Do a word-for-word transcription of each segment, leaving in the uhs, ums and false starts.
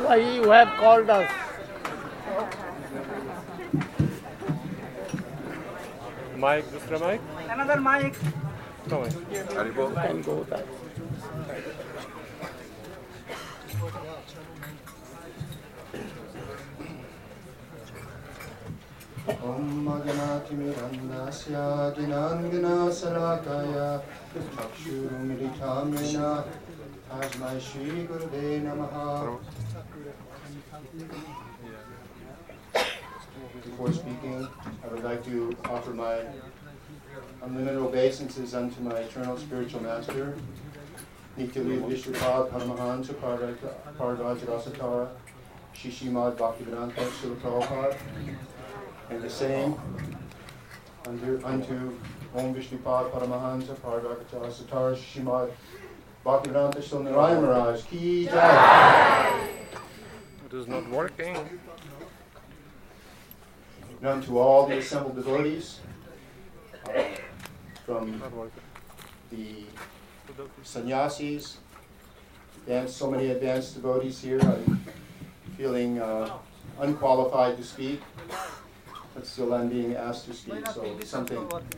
why you have called us. Mic, दूसरा mic? Another mic. Come on. You can go that. Om Maganatimirandasya Ginangana Sarakaya Chakshurumilitamena Tasmai Shri Gurude Namaha. Before speaking, I would like to offer my unlimited obeisances unto my eternal spiritual master, Nityalila Vishwapad Paramahansa Parvajrasatara Shishimad Bhaktivedanta Srila Prabhupada, and the same unto, unto Om Vishnupad Paramahansa Parvajrasatara Shishimad Bhaktivedanta Srila Narayan Maharaj Ki Jai. It is not working. And unto all the assembled devotees, uh, from the sannyasis, and so many advanced devotees here. I'm feeling uh, unqualified to speak, but still I'm being asked to speak, so something.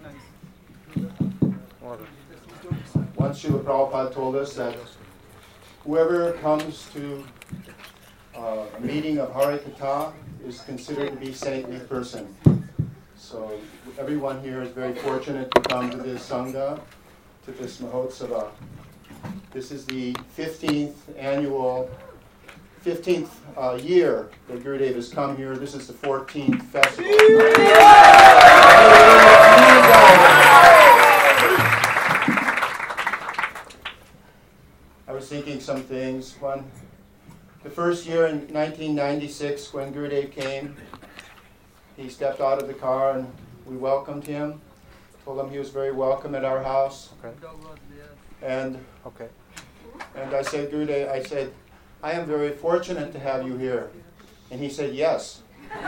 Once Srila Prabhupada told us that whoever comes to uh, a meeting of Hare Katha is considered to be a saintly person. So everyone here is very fortunate to come to this Sangha, to this Mahotsava. This is the fifteenth annual, fifteenth uh, year that Gurudev has come here. This is the fourteenth festival. I was thinking some things. One, the first year in nineteen ninety-six when Gurudev came, he stepped out of the car and we welcomed him. Told him he was very welcome at our house. Okay. And Okay. and I said, Gurudev, I said, I am very fortunate to have you here. And he said, yes. And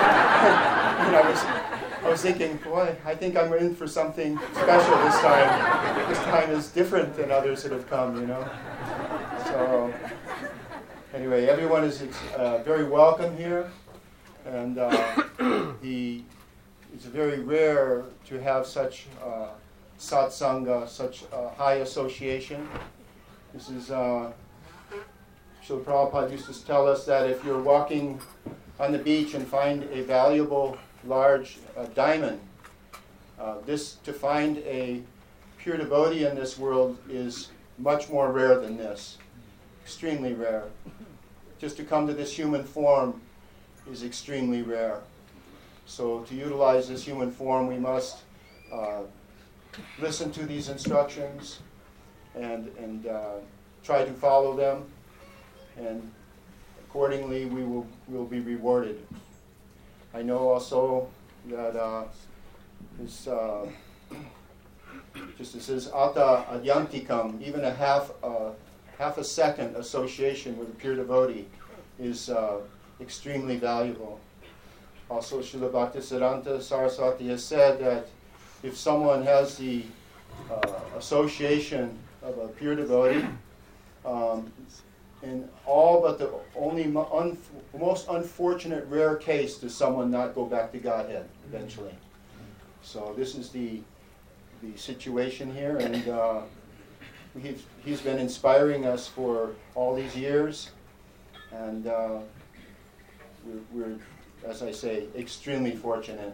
I was I was thinking, boy, I think I'm in for something special this time. This time is different than others that have come, you know. So anyway, everyone is uh, very welcome here, and uh, the, it's very rare to have such uh, satsanga, such uh, high association. This is, uh, Srila Prabhupada used to tell us that if you're walking on the beach and find a valuable large uh, diamond, uh, this to find a pure devotee in this world is much more rare than this, extremely rare. Just to come to this human form is extremely rare. So to utilize this human form, we must uh, listen to these instructions and, and uh, try to follow them, and accordingly we will, will be rewarded. I know also that uh, this, uh, just as says, Ata Adyantikam, even a half uh, half a second association with a pure devotee is uh, extremely valuable. Also, Srila Bhaktisiddhanta Saraswati has said that if someone has the uh, association of a pure devotee, um, in all but the only mo- un- most unfortunate rare case does someone not go back to Godhead eventually. So this is the the situation here, and uh, He's, he's been inspiring us for all these years, and uh, we're, we're, as I say, extremely fortunate.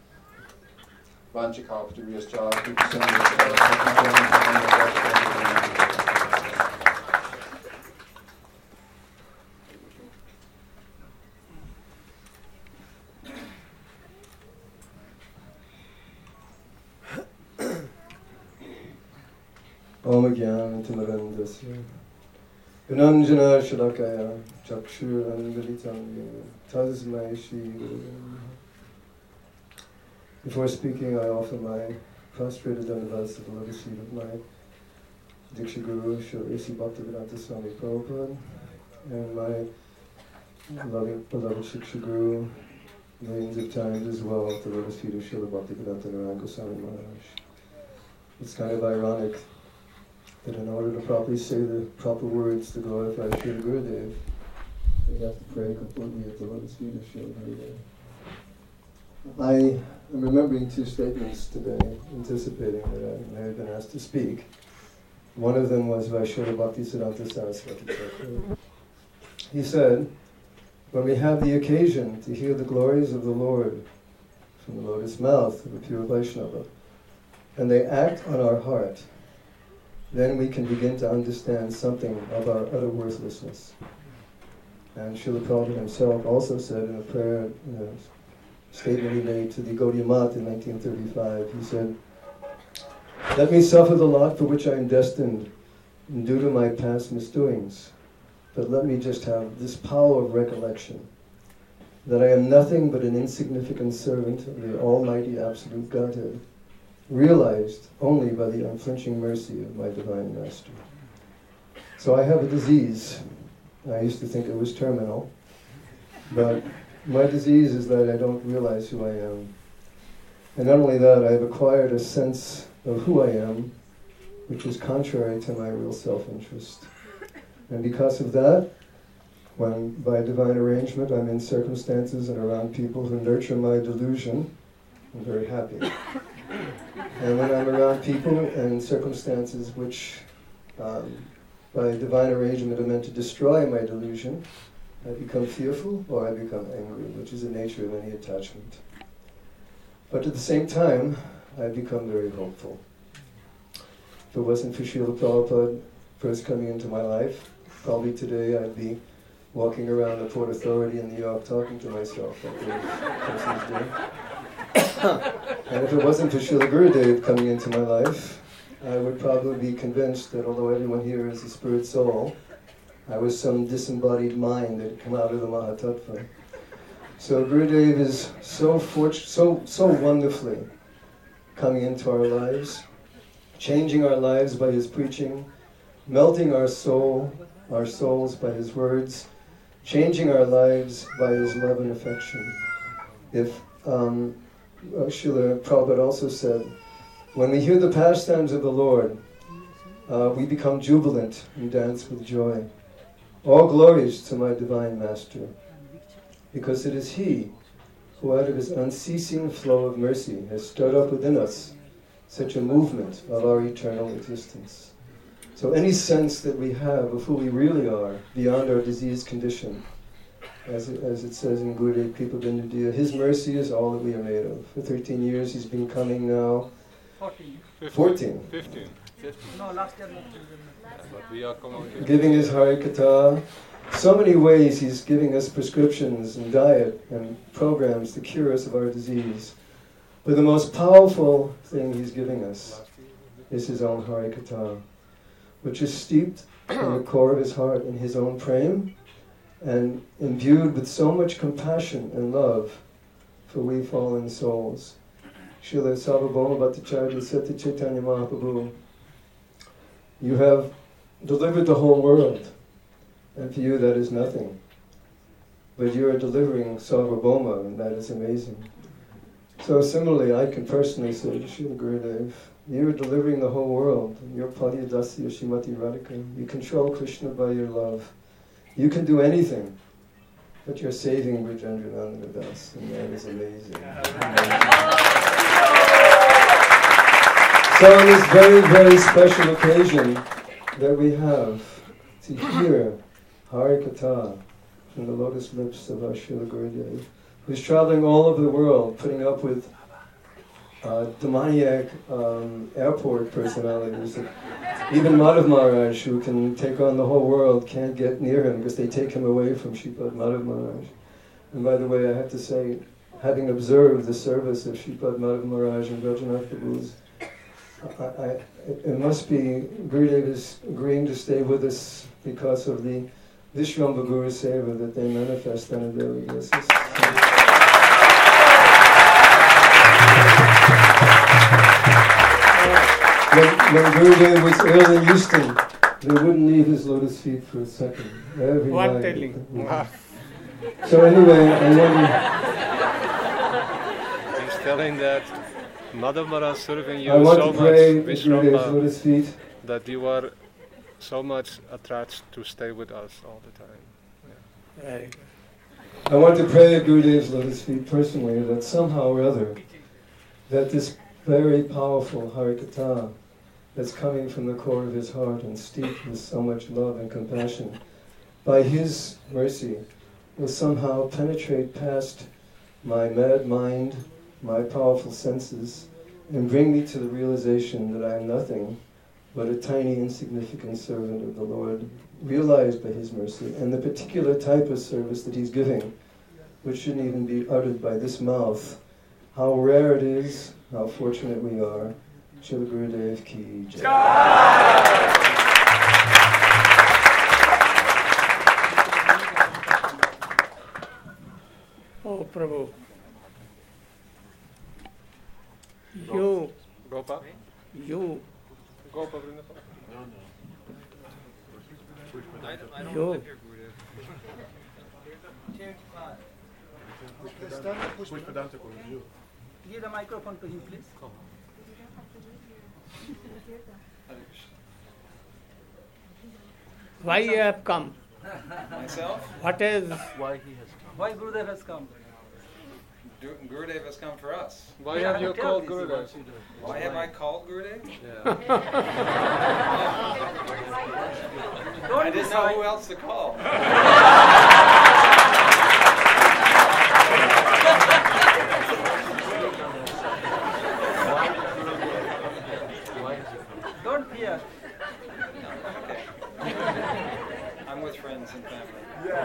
Om Jnana-timirandasya Gunanjana Shalakaya Chakshurandalitam Tasmai Shri Gurave Namaha. Before speaking, I offer my prostrated dandavats to the lotus feet of my Diksha Guru, Srila A C Bhaktivedanta Swami Prabhupada, and my loving, beloved Shiksha Guru, millions of times as well, at the lotus feet of Srila Bhaktivedanta Narayan Goswami Maharaj. It's kind of ironic that in order to properly say the proper words to glorify Srila Gurudev, we have to pray completely at the lotus feet of Srila Gurudev. I am remembering two statements today, anticipating that I may have been asked to speak. One of them was by Srila Bhaktisiddhanta Saraswati Thakur. He said, when we have the occasion to hear the glories of the Lord from the lotus mouth of a pure Vaishnava, and they act on our heart, then we can begin to understand something of our utter worthlessness. And Srila Prabhupada himself also said in a prayer, in a statement he made to the Gaudiya Math in nineteen thirty-five, he said, "Let me suffer the lot for which I am destined due to my past misdoings, but let me just have this power of recollection, that I am nothing but an insignificant servant of the Almighty Absolute Godhead, realized only by the unflinching mercy of my Divine Master." So I have a disease. I used to think it was terminal, but my disease is that I don't realize who I am. And not only that, I have acquired a sense of who I am, which is contrary to my real self-interest. And because of that, when by divine arrangement I'm in circumstances and around people who nurture my delusion, I'm very happy. And when I'm around people and circumstances which, um, by divine arrangement, are meant to destroy my delusion, I become fearful or I become angry, which is the nature of any attachment. But at the same time, I become very hopeful. If it wasn't for Srila Prabhupada first coming into my life, probably today I'd be walking around the Port Authority in New York talking to myself like those persons do. And if it wasn't for Srila Gurudev coming into my life, I would probably be convinced that although everyone here is a spirit soul, I was some disembodied mind that had come out of the Mahatattva. So Gurudev is so fortunate, so so wonderfully coming into our lives, changing our lives by his preaching, melting our soul, our souls by his words, changing our lives by his love and affection. If um, Srila Prabhupada also said, when we hear the pastimes of the Lord, uh, we become jubilant and dance with joy. All glories to my Divine Master, because it is he who out of his unceasing flow of mercy has stirred up within us such a movement of our eternal existence. So any sense that we have of who we really are beyond our diseased condition, as it, as it says in Gurudev Kripa Bindu, his mercy is all that we are made of. For thirteen years he's been coming now. fourteen. fourteen. fifteen. No, last year. But we are coming. Giving his Harikatha. So many ways he's giving us prescriptions and diet and programs to cure us of our disease. But the most powerful thing he's giving us is his own Harikatha, which is steeped in the core of his heart in his own prem and imbued with so much compassion and love for we fallen souls. Srila Sarvabhauma Bhattacharya said to Chaitanya Mahaprabhu, you have delivered the whole world, and for you that is nothing. But you are delivering Sarvabhauma, and that is amazing. So similarly, I can personally say to Srila Gurudev, you are delivering the whole world. You're Padya Dasya Shrimati Radhika. You control Krishna by your love. You can do anything, but you're saving Brajendranandana Das, and that is amazing. So on this very, very special occasion that we have to hear Harikatha from the lotus lips of our Srila Gurudev, who's traveling all over the world, putting up with uh, demoniac um, airport personalities. Even Madhav Maharaj, who can take on the whole world, can't get near him because they take him away from Shripad Madhav Maharaj. And by the way, I have to say, having observed the service of Shripad Madhav Maharaj and Rajanath Prabhu's, I, I, it must be Gurudev is agreeing to stay with us because of the Vishramba Guru Seva that they manifest on a daily basis. When, when Gurudev was ill in Houston, they wouldn't leave his lotus feet for a second. Every One night. telling. So anyway, I wonder. He's telling that Madhav Maharaj serving you I want so to pray much, with Gurudev's Vishramba, lotus feet. that you are so much attached to stay with us all the time. Very good. I want to pray at Gurudev's lotus feet personally that somehow or other, that this very powerful Harikatha that's coming from the core of his heart and steeped with so much love and compassion, by his mercy, will somehow penetrate past my mad mind, my powerful senses, and bring me to the realization that I am nothing but a tiny, insignificant servant of the Lord, realized by his mercy, and the particular type of service that he's giving, which shouldn't even be uttered by this mouth. How rare it is, how fortunate we are. Srila Gurudev Ki Jai. Oh, Prabhu. You, Gopa? you, Gopa Vrindavan? you, Give the microphone to him, please. why you have come? Myself? What is, Why Gurudev has come? Du- Gurudev has come for us. Why have you Tell called this. Gurudev? Why have I called Gurudev? Yeah. Don't I didn't know who else to call. Don't fear. Okay. I'm with friends and family.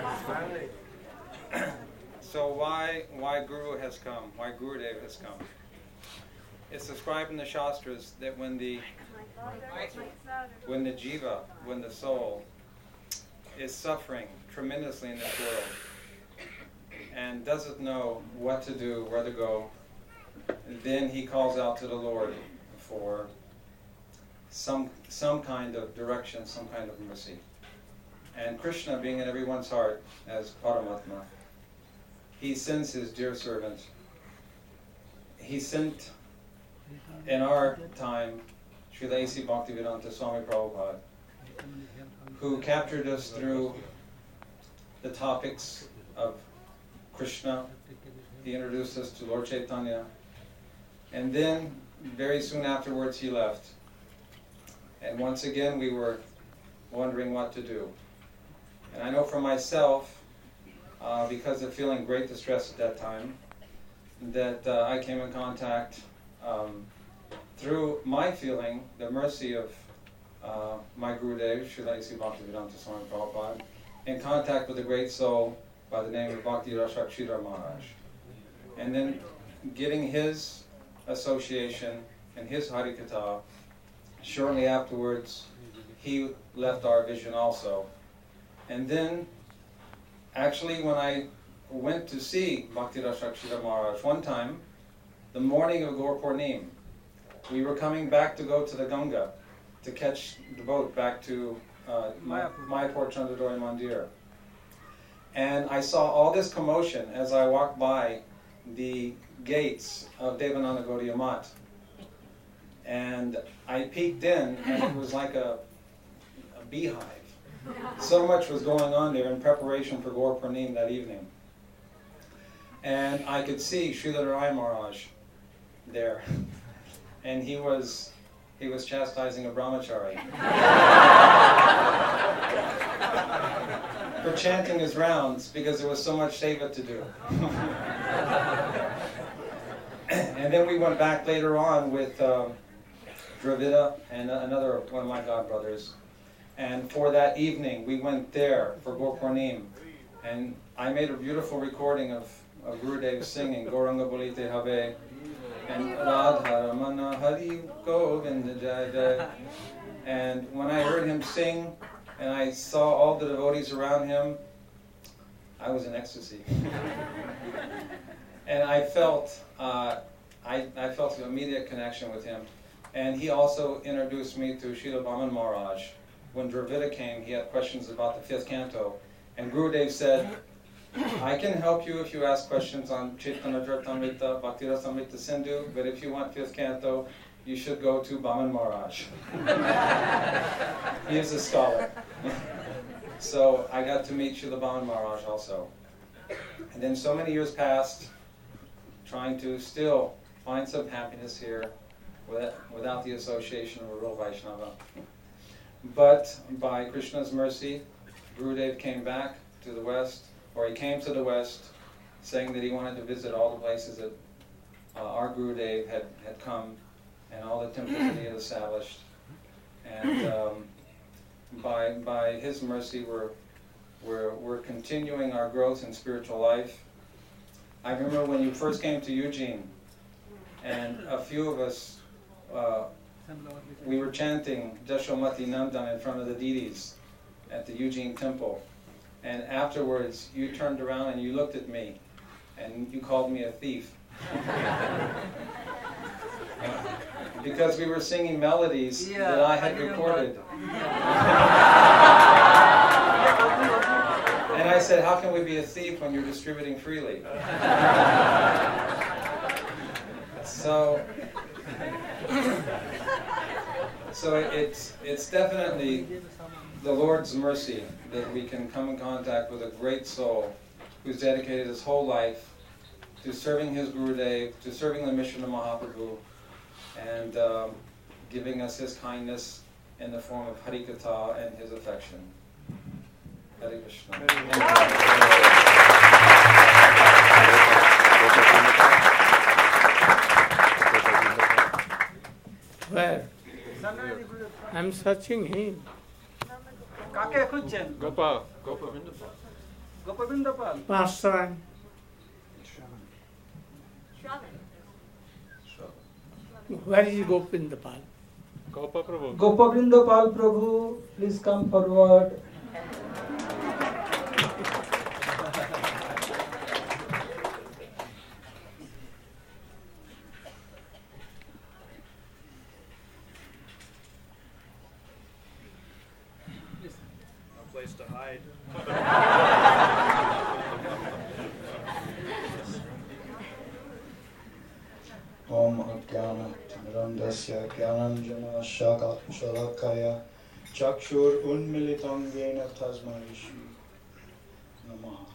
So why why Guru has come? Why Gurudev has come? It's described in the Shastras that when the when the jiva, when the soul is suffering tremendously in this world and doesn't know what to do, where to go, then he calls out to the Lord for some some kind of direction, some kind of mercy. And Krishna, being in everyone's heart as Paramatma, he sends his dear servant. He sent in our time Srila A C Bhaktivedanta Swami Prabhupada, who captured us through the topics of Krishna. He introduced us to Lord Chaitanya, and then very soon afterwards he left. And once again we were wondering what to do. And I know for myself, uh, because of feeling great distress at that time, that uh, I came in contact um, through my feeling, the mercy of uh, my Gurudev, Srila A C Bhaktivedanta Swami Prabhupada, in contact with a great soul by the name of Bhakti Rasakshidhar Maharaj. And then getting his association and his Harikatha, shortly afterwards he left our vision also. And then, actually, when I went to see Bhakti Rasakshidhar Maharaj one time, the morning of Gaur Purnim, we were coming back to go to the Ganga to catch the boat back to uh, Mayapur. Mayapur Chandradori Mandir. And I saw all this commotion as I walked by the gates of Devananda Gaudiya Math. And I peeked in, and it was like a, a beehive. So much was going on there in preparation for Gaur Purnim that evening. And I could see Srila Narayan Maharaj there. And he was he was chastising a brahmachari for chanting his rounds because there was so much seva to do. And then we went back later on with um, Dravida and another one of my godbrothers. And for that evening, we went there for Gaur Purnim. And I made a beautiful recording of, of Gurudev singing Gauranga Bolite Habe and Radha Ramana Hari Govinda Jai Jai. And when I heard him sing and I saw all the devotees around him, I was in ecstasy. And I felt uh, I, I felt an immediate connection with him. And he also introduced me to Srila Vaman Maharaj. When Dravida came, he had questions about the fifth canto. And Gurudev said, I can help you if you ask questions on Chaitanya Charitamrita, Bhakti Rasamrita Sindhu, but if you want fifth canto, you should go to Vaman Maharaj. He is a scholar. so I got to meet Srila Bhavan Maharaj also. And then so many years passed, trying to still find some happiness here without, without the association of a real Vaishnava. But by Krishna's mercy, Gurudev came back to the West, or he came to the West, saying that he wanted to visit all the places that uh, our Gurudev had, had come, and all the temples that he had established. And um, by by his mercy, we're, we're, we're continuing our growth in spiritual life. I remember when you first came to Eugene, and a few of us, uh, we were chanting Jashomati Nandan in front of the deities at the Eugene temple. And afterwards, you turned around and you looked at me, and you called me a thief. Because we were singing melodies Yeah, that I had I remember. recorded. And I said, how can we be a thief when you're distributing freely? So, so it's, it's definitely the Lord's mercy that we can come in contact with a great soul who's dedicated his whole life to serving his Gurudev, to serving the mission of Mahaprabhu, and um, giving us his kindness in the form of Harikatha and his affection. Hare Krishna. Where? I'm searching him. কাকে খুঁজছেন? Gopal. Gopal Vindapal. গোপবিন্দ Pal. Pastor. Where is Gopindapal? Gopal Prabhu. গোপবিন্দ পাল প্রভু, please come forward. No place to hide. Om Adhyana Timirandasya Gyananjana Shalakaya Chakshur Unmilitam Yena Tasmai Shri Namaha.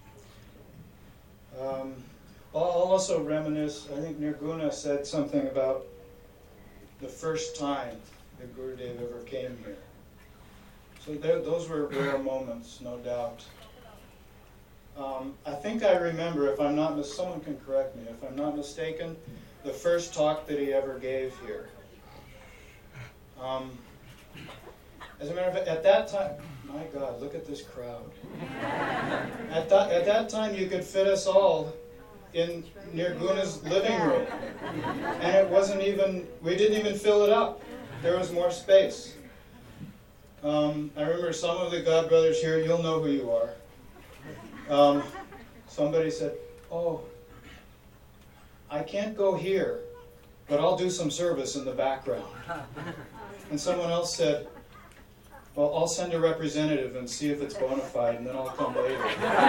Um, I'll also reminisce, I think Nirguna said something about the first time that Gurudev ever came here. So there, those were rare moments, no doubt. Um, I think I remember, if I'm not, mis- someone can correct me, if I'm not mistaken, the first talk that he ever gave here. Um, as a matter of fact, at that time, my God, look at this crowd. At that, at that time, you could fit us all in Nirguna's living room. And it wasn't even, we didn't even fill it up. There was more space. Um, I remember some of the God brothers here, you'll know who you are. Um, somebody said, oh, I can't go here, but I'll do some service in the background. And someone else said, well, I'll send a representative and see if it's bona fide, and then I'll come later.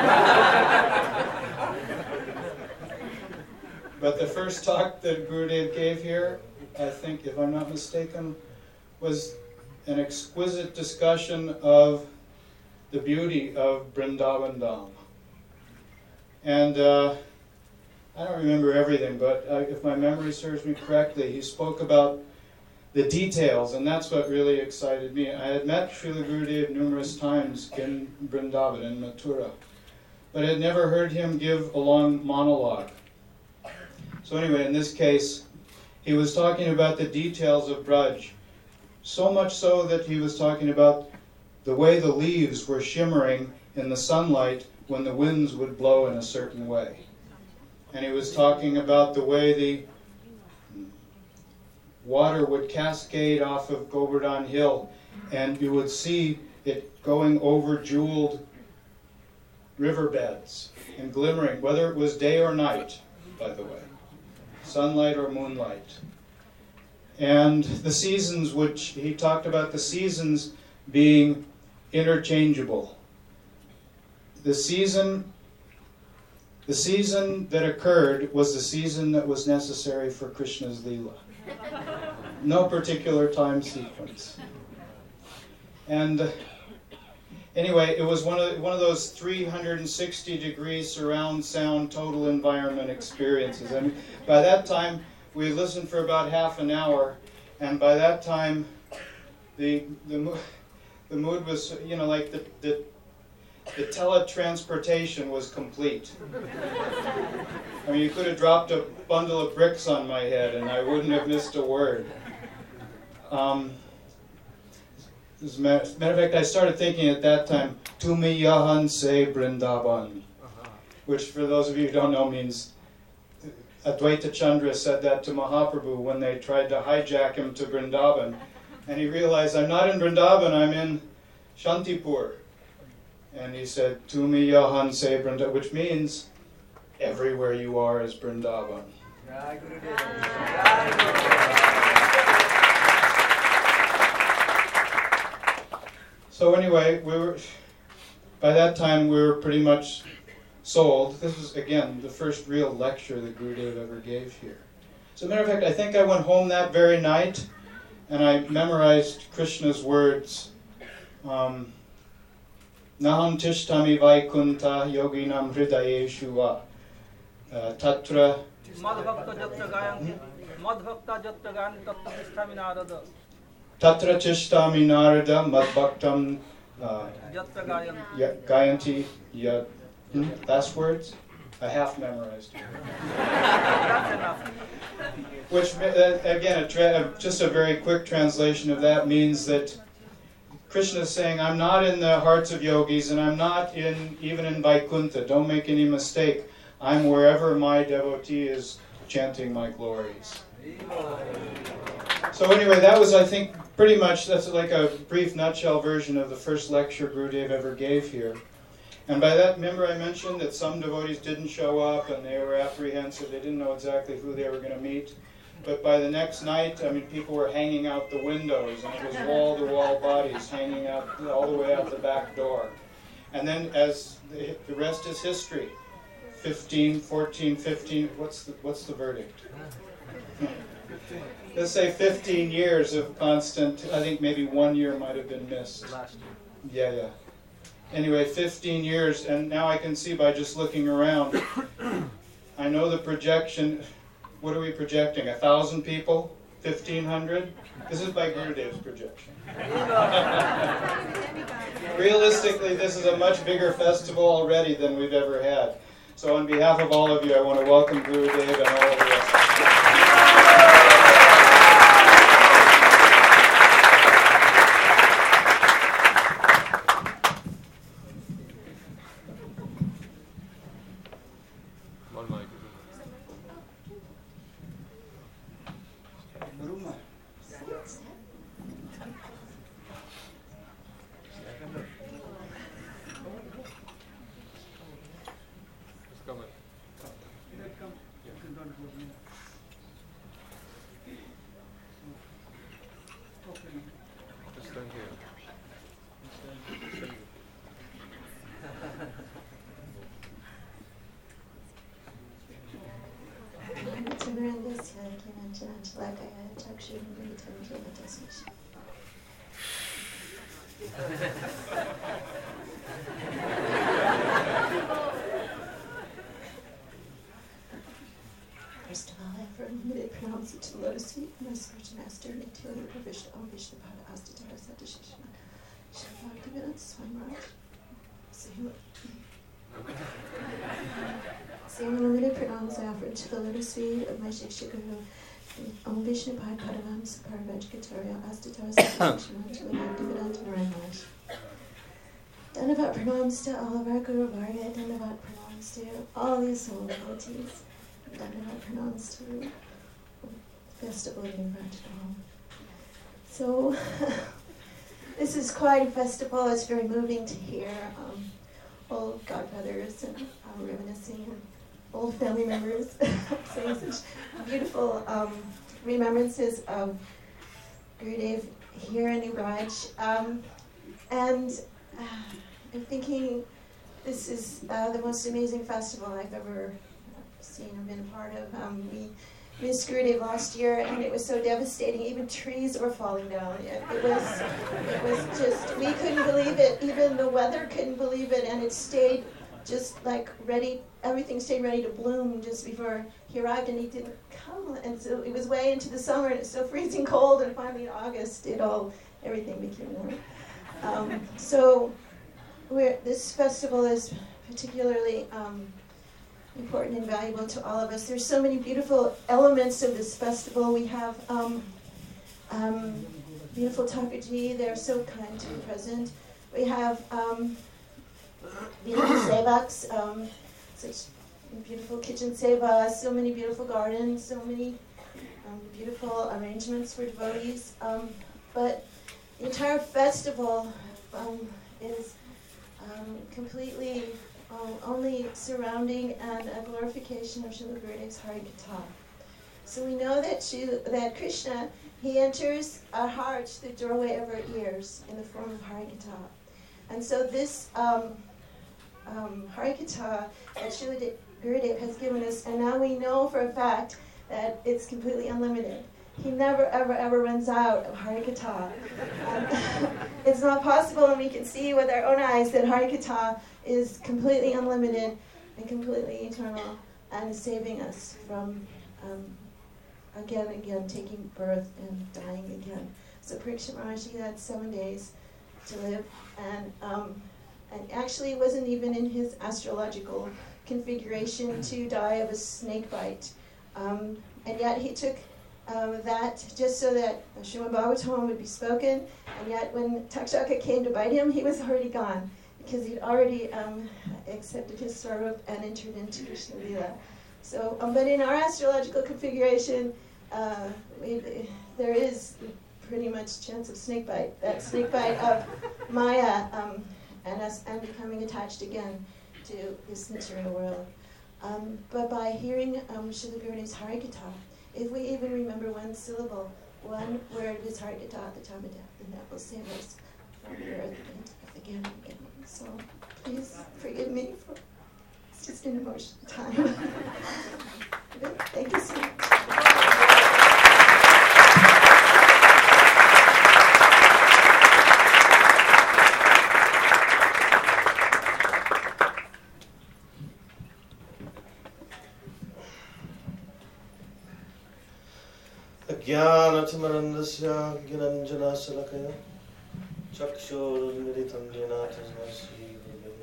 But the first talk that Gurudev gave here, I think, if I'm not mistaken, was an exquisite discussion of the beauty of Vrindavan Dham. And uh, I don't remember everything, but uh, if my memory serves me correctly, he spoke about the details, and that's what really excited me. I had met Srila Gurudev numerous times in Vrindavan, in Mathura, but I had never heard him give a long monologue. So anyway, in this case, he was talking about the details of Braj, so much so that he was talking about the way the leaves were shimmering in the sunlight when the winds would blow in a certain way. And he was talking about the way the water would cascade off of Govardhan Hill, and you would see it going over jeweled riverbeds and glimmering, whether it was day or night, by the way, sunlight or moonlight. And the seasons, which he talked about the seasons being interchangeable. The season The season that occurred was the season that was necessary for Krishna's Leela. No particular time sequence. And anyway, it was one of one of those three hundred sixty degree surround sound total environment experiences. I mean, by that time, we had listened for about half an hour, and by that time, the the the mood was, you know, like the the, the teletransportation was complete. I mean, you could have dropped a bundle of bricks on my head, and I wouldn't have missed a word. Um, as a matter of fact, I started thinking at that time, Tumi Yahan Se Brindavan, which for those of you who don't know means Advaita Chandra said that to Mahaprabhu when they tried to hijack him to Vrindavan. And he realized, I'm not in Vrindavan, I'm in Shantipur. And he said, Tumi Yahan Se Brindavan, which means, everywhere you are is Vrindavan. So anyway, we were, by that time we were pretty much sold. This was, again, the first real lecture that Gurudev ever gave here. As a matter of fact, I think I went home that very night and I memorized Krishna's words. Um, Naham tishtami vaikunta yoginam hridayeshu va tatra Tatra tishtami narada madbhaktam uh, gayanti yat. Hmm? Last words? I half memorized. Which, uh, again, a tra- just a very quick translation of that means that Krishna is saying, I'm not in the hearts of yogis, and I'm not in even in Vaikuntha. Don't make any mistake. I'm wherever my devotee is chanting my glories. So anyway, that was, I think, pretty much, that's like a brief nutshell version of the first lecture Gurudev ever gave here. And by that, remember I mentioned that some devotees didn't show up and they were apprehensive. They didn't know exactly who they were going to meet. But by the next night, I mean, people were hanging out the windows, and it was wall-to-wall bodies hanging out all the way out the back door. And then as the, the rest is history, fifteen, fourteen, fifteen, what's the, what's the verdict? Let's say fifteen years of constant, I think maybe one year might have been missed. Last year. Yeah, yeah. Anyway, fifteen years, and now I can see by just looking around, I know the projection, what are we projecting, a thousand people? Fifteen hundred? This is by Gurudev's projection. Realistically, this is a much bigger festival already than we've ever had. So on behalf of all of you, I want to welcome Gurudev and all of the rest of you. First of all, I firmly pronounce it to the lotus feet of my spiritual master, Nitya Vishnu Om Vishnu Pada Astitara Satishishna Shabhaktivinat Swamaraj. Same limited pronouns I offer to the lotus feet of my Shiksha Guru, Om Vishnu Pada Padavam Saparvajkatarya Astitara Satishishna Shabhaktivinat Narayanaj. Dandavat pronouns to all of our Guru Varya, Dandavat pronouns to all the soul devotees. Dandavat pronouns to festival in Rajadham. So, this is quite a festival. It's very moving to hear um, old godbrothers and uh, reminiscing, and old family members saying such beautiful um, remembrances of Gurudev here in New Raj. Um, and uh, I'm thinking this is uh, the most amazing festival I've ever seen or been a part of. Um, we missed Gurudev last year, and it was so devastating. Even trees were falling down. It, it was, it was just, we couldn't believe it. Even the weather couldn't believe it, and it stayed just like ready. Everything stayed ready to bloom just before he arrived, and he didn't come. And so it was way into the summer, and it's so freezing cold. And finally, in August, it all everything became warm. Um, so, we're, this festival is particularly um, important and valuable to all of us. There's so many beautiful elements of this festival. We have um, um, beautiful Thakurji. They're so kind to be present. We have um, beautiful sevaks, um, such beautiful kitchen seva, so many beautiful gardens, so many um, beautiful arrangements for devotees. Um, but the entire festival um, is um, completely um, only surrounding and a glorification of Srila Gurudev's Harikatha. So we know that Shri- that Krishna, he enters our hearts through the doorway of our ears in the form of Harikatha. And so this um, um, Harikatha that Srila Gurudev has given us, and now we know for a fact that it's completely unlimited. He never, ever, ever runs out of Harikatha. Um, it's not possible, and we can see with our own eyes that Harikatha is completely unlimited and completely eternal and is saving us from um, again and again taking birth and dying again. So Parikshit Maharaj, he had seven days to live, and um, and actually it wasn't even in his astrological configuration to die of a snake bite. Um, and yet he took um, that just so that Srimad Bhagavatam would be spoken, and yet when Takshaka came to bite him, he was already gone, because he'd already um, accepted his swarup and entered into Krishna Lila. So, um, but in our astrological configuration, uh, we, there is pretty much chance of snake bite. That snake bite of Maya um, and us and becoming attached again to this material world. Um, but by hearing um, Srila Gurudev's Harikatha, if we even remember one syllable, one word of his Harikatha at the time of death, then that will save us from the earth and again and again. So please forgive me for it's just an emotional time. Thank you so much. Jnanatamrandasya Gyananjana Salakaya Chakshurunmiritam Jena Tasmai Sri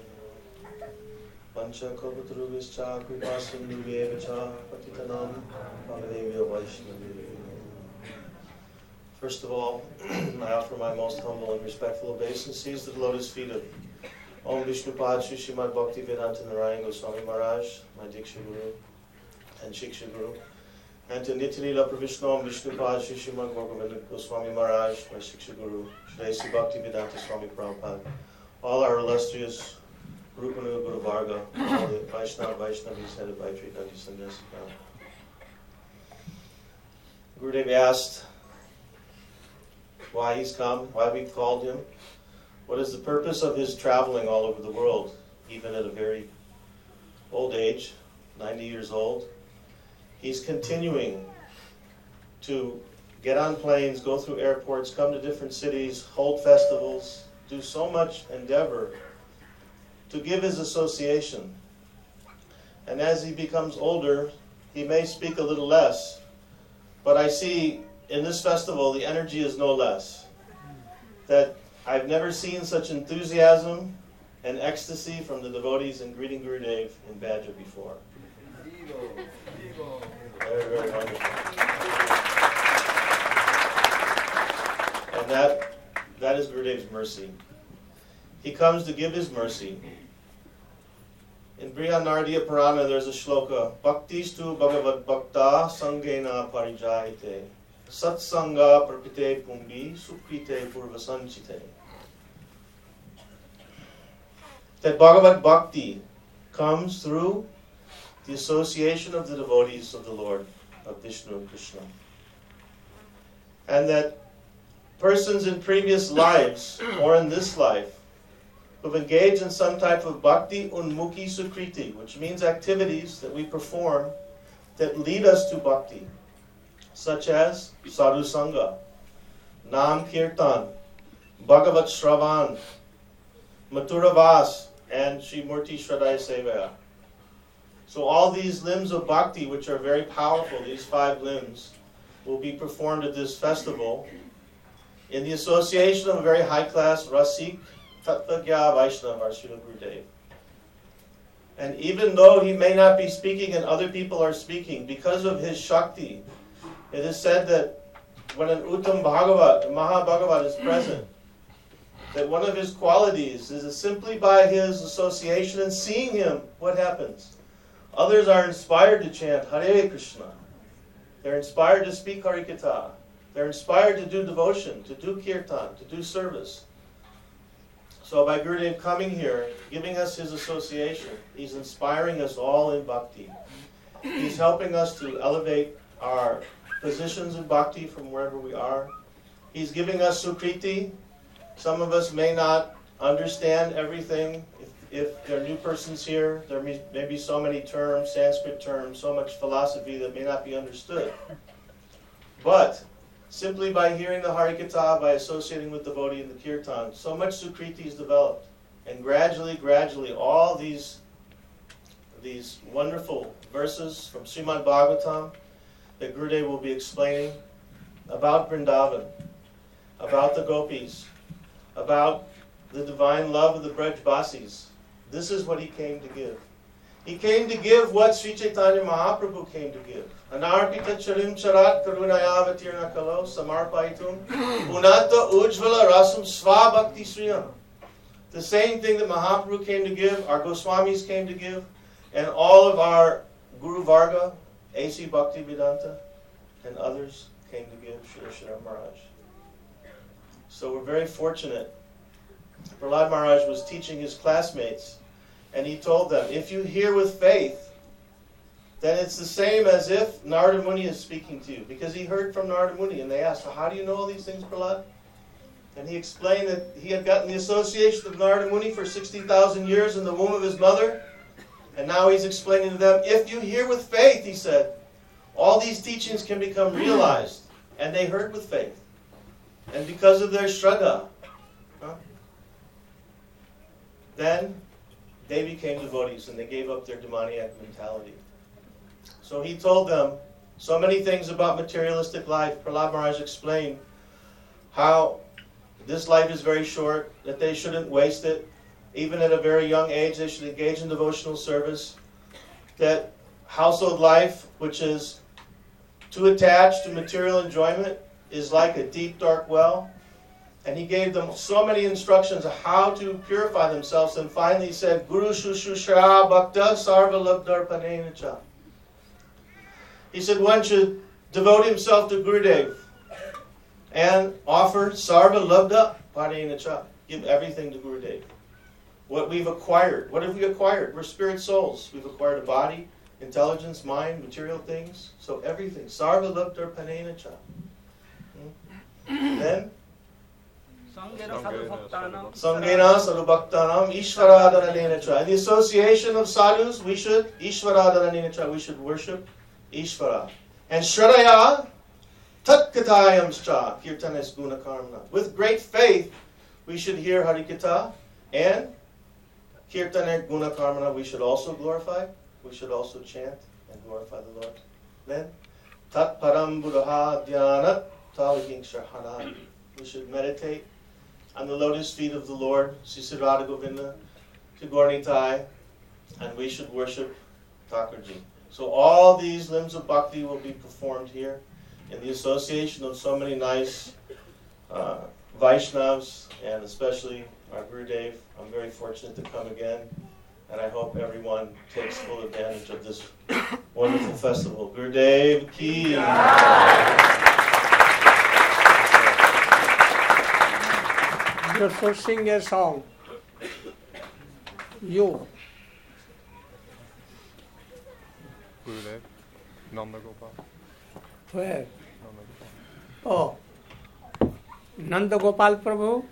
Pancha Kalpatarubhischa Kripasinduvevacha Patitanam Bhagadevya Vaishnavi. First of all, I offer my most humble and respectful obeisances to the lotus feet of Om Vishnupad Shri Srimad Bhakti Vedanta Narayan Goswami Maharaj, my Diksha Guru and Shiksha Guru, and to Nityanila Pravishna Vishnupad Shri Srimad Bhagavan Goswami Maharaj, my Shiksha Guru, Shri Sri Bhakti Vedanta Swami Prabhupada, all our illustrious Rupanu Guru Varga, all the Vaishnava Vaishnavis headed by Tridanti Sannyasi. Gurudev asked why he's come, why we've called him, what is the purpose of his traveling all over the world, even at a very old age, ninety years old. He's continuing to get on planes, go through airports, come to different cities, hold festivals, do so much endeavor to give his association. And as he becomes older, he may speak a little less, but I see in this festival the energy is no less. That I've never seen such enthusiasm and ecstasy from the devotees in greeting Gurudev in Badger before. Very, very wonderful. And that, that is Gurudev's mercy. He comes to give his mercy. In Brihanardiya Purana there's a shloka, Bhaktistu Bhagavad Bhakta Sangena Parijayate Satsanga Prapite Pumbi Sukrite Purvasanchite. That Bhagavad Bhakti comes through the association of the devotees of the Lord, of Vishnu and Krishna. And that persons in previous lives, or in this life, who've engaged in some type of bhakti unmukhi sukriti, which means activities that we perform that lead us to bhakti, such as Sadhu Sangha, Nam Kirtan, Bhagavat Shravan, Mathura Vas, and Sri Murti Shraddhaya Sevaya. So all these limbs of bhakti, which are very powerful, these five limbs, will be performed at this festival in the association of a very high-class Rasik Tattva Vaishnava, our Srila Gurudev. And even though he may not be speaking and other people are speaking, because of his Shakti, it is said that when an Uttam Bhagavat, Maha Bhagavat is present, that one of his qualities is that simply by his association and seeing him, what happens? Others are inspired to chant Hare Krishna. They're inspired to speak Harikatha. They're inspired to do devotion, to do kirtan, to do service. So by Gurudev coming here, giving us his association, he's inspiring us all in bhakti. He's helping us to elevate our positions in bhakti from wherever we are. He's giving us sukriti. Some of us may not understand everything. If, if there are new persons here, there may, may be so many terms, Sanskrit terms, so much philosophy that may not be understood. But simply by hearing the Harikatha, by associating with devotee in the kirtan, so much sukriti is developed. And gradually, gradually, all these, these wonderful verses from Srimad Bhagavatam that Gurudev will be explaining about Vrindavan, about the gopis, about the divine love of the Brajbasis. This is what he came to give. He came to give what Sri Chaitanya Mahaprabhu came to give. Anarpita charim charat karunayavatirna kalo samarpaitum unata ujvala rasam sva bhakti sriyam. The same thing that Mahaprabhu came to give, our Goswamis came to give, and all of our Guru Varga, A C Bhakti Vedanta, and others came to give Srila Sridhar Maharaj. So we're very fortunate. Prahlad Maharaj was teaching his classmates, and he told them, if you hear with faith, then it's the same as if Narada Muni is speaking to you. Because he heard from Narada Muni, and they asked, how do you know all these things, Prahlad? And he explained that he had gotten the association of Narada Muni for sixty thousand years in the womb of his mother, and now he's explaining to them, if you hear with faith, he said, all these teachings can become realized. And they heard with faith. And because of their shraddha, huh, then they became devotees and they gave up their demoniac mentality. So he told them so many things about materialistic life. Prahlad Maharaj explained how this life is very short, that they shouldn't waste it. Even at a very young age, they should engage in devotional service. That household life, which is too attached to material enjoyment, is like a deep, dark well. And he gave them so many instructions on how to purify themselves. And finally he said, Guru Shushushra Bhakta Sarva Labdharpanena Cha. He said one should devote himself to Gurudev and offer Sarva Labdha Panena Cha. Give everything to Gurudev. What we've acquired. What have we acquired? We're spirit souls. We've acquired a body, intelligence, mind, material things. So everything. Sarva Labdharpanena Cha. Then Sangena Sadhubhaktanam Ishvaradharanena Cha. In the association of sadhus, we should Ishvaradharanena Cha. We should worship Ishvara. And Shradaya Tatkatayam Cha Kirtanes Gunakarmana. With great faith, we should hear Harikatha, and Kirtane Gunakarmana we should also glorify. We should also chant and glorify the Lord. Then Tat Param Buddha Dhyanat. We should meditate on the lotus feet of the Lord, Sri Radha Govinda, to Gaura-Nitai, and we should worship Thakurji. So all these limbs of bhakti will be performed here in the association of so many nice uh, Vaishnavas, and especially our Gurudev. I'm very fortunate to come again, and I hope everyone takes full advantage of this wonderful festival. Gurudev Ki. You should sing a song. You. Gurudev, Nanda Gopal. Where? Nanda Gopal. Oh, Nanda Gopal Prabhu.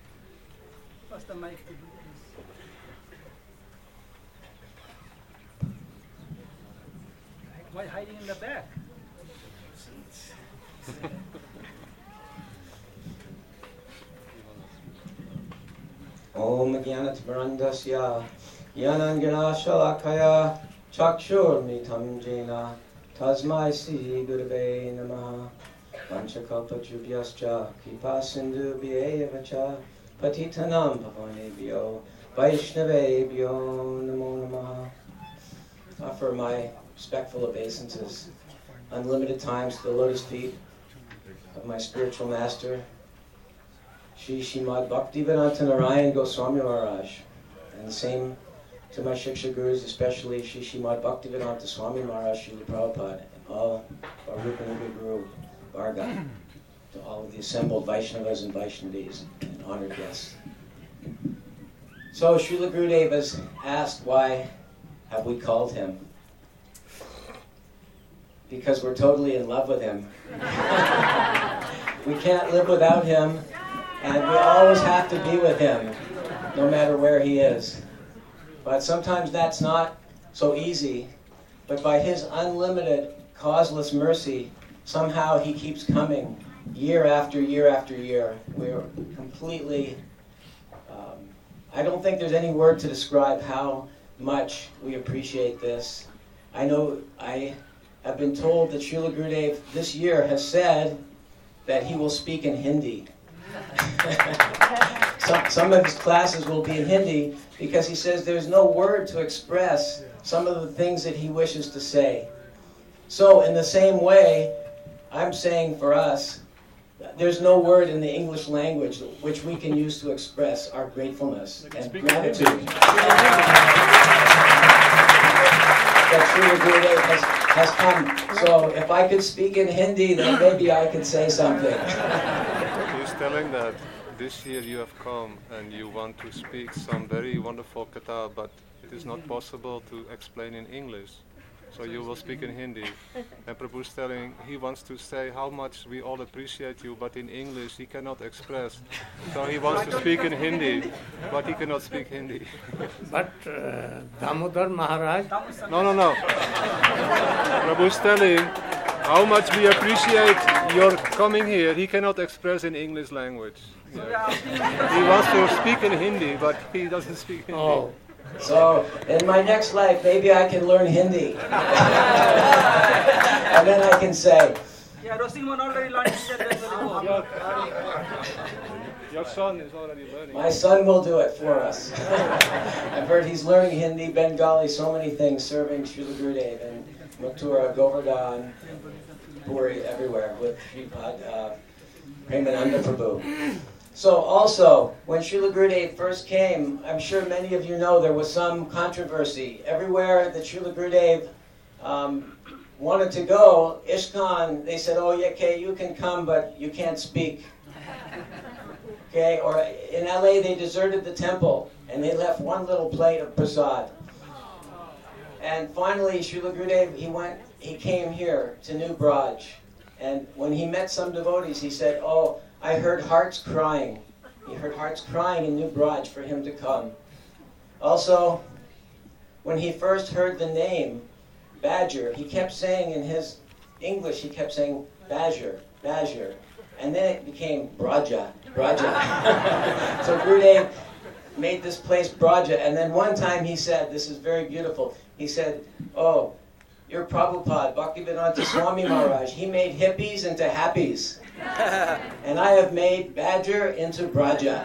What's the mic? Why hiding in the back? Om Gyanat Vrandasya Yanangana Shalakaya Chakshurmitam Jena Tasmai Sri Gurave Namaha Panchakalpachubhyascha Kripa Sindhu Vyayavacha Patitanam Pavanebhyo Vaishnavebhyo Namo Namaha. Offer my respectful obeisances, unlimited times to the lotus feet of my spiritual master, Shri Srimad Bhaktivedanta Narayan Goswami Maharaj, and the same to my Shiksha Gurus, especially Shri Srimad Bhaktivedanta Swami Maharaj, Srila Prabhupada, and all our Rupanuga Guru Varga, to all of the assembled Vaishnavas and Vaishnavis and honored guests. So Srila Gurudev has asked, why have we called him? Because we're totally in love with him. We can't live without him, and we always have to be with him, no matter where he is. But sometimes that's not so easy. But by his unlimited, causeless mercy, somehow he keeps coming year after year after year. We're completely... Um, I don't think there's any word to describe how much we appreciate this. I know I have been told that Srila Gurudev this year has said that he will speak in Hindi. some, some of his classes will be in Hindi because he says there's no word to express some of the things that he wishes to say. So in the same way, I'm saying for us, there's no word in the English language which we can use to express our gratefulness and gratitude that Srila Gurudev has, has come. So if I could speak in Hindi, then maybe I could say something. He's telling that this year you have come and you want to speak some very wonderful katha, but it is not possible to explain in English. So you will speak in Hindi. And Prabhu's telling, he wants to say how much we all appreciate you, but in English he cannot express. So he wants to speak in Hindi, but he cannot speak Hindi. But uh, Damodar Maharaj... No, no, no. Prabhu's telling how much we appreciate your coming here. He cannot express in English language. Yeah. He wants to speak in Hindi, but he doesn't speak Hindi. Oh. So, in my next life, maybe I can learn Hindi. And then I can say... Yeah, Rosimon already learned your, your son is already learning. My son will do it for us. I've heard he's learning Hindi, Bengali, so many things, serving Srila Gurudev and Mathura, Govardhan, Puri, everywhere with Sripad, uh, Premananda Prabhu. So also, when Srila Gurudev first came, I'm sure many of you know there was some controversy. Everywhere that Srila Gurudev um, wanted to go, ISKCON, they said, oh, yeah, okay, you can come, but you can't speak. Okay, or in L A they deserted the temple, and they left one little plate of prasad. And finally, Srila Gurudev, he went, he came here to New Braj. And when he met some devotees, he said, oh, I heard hearts crying. He heard hearts crying in New Braj for him to come. Also, when he first heard the name Badger, he kept saying in his English, he kept saying Badger, Badger. And then it became Braja, Braja. So Gurudev made this place Braja. And then one time he said, this is very beautiful, he said, oh, you're Prabhupada, Bhaktivedanta Swami Maharaj. He made hippies into happies. And I have made Badger into Braja.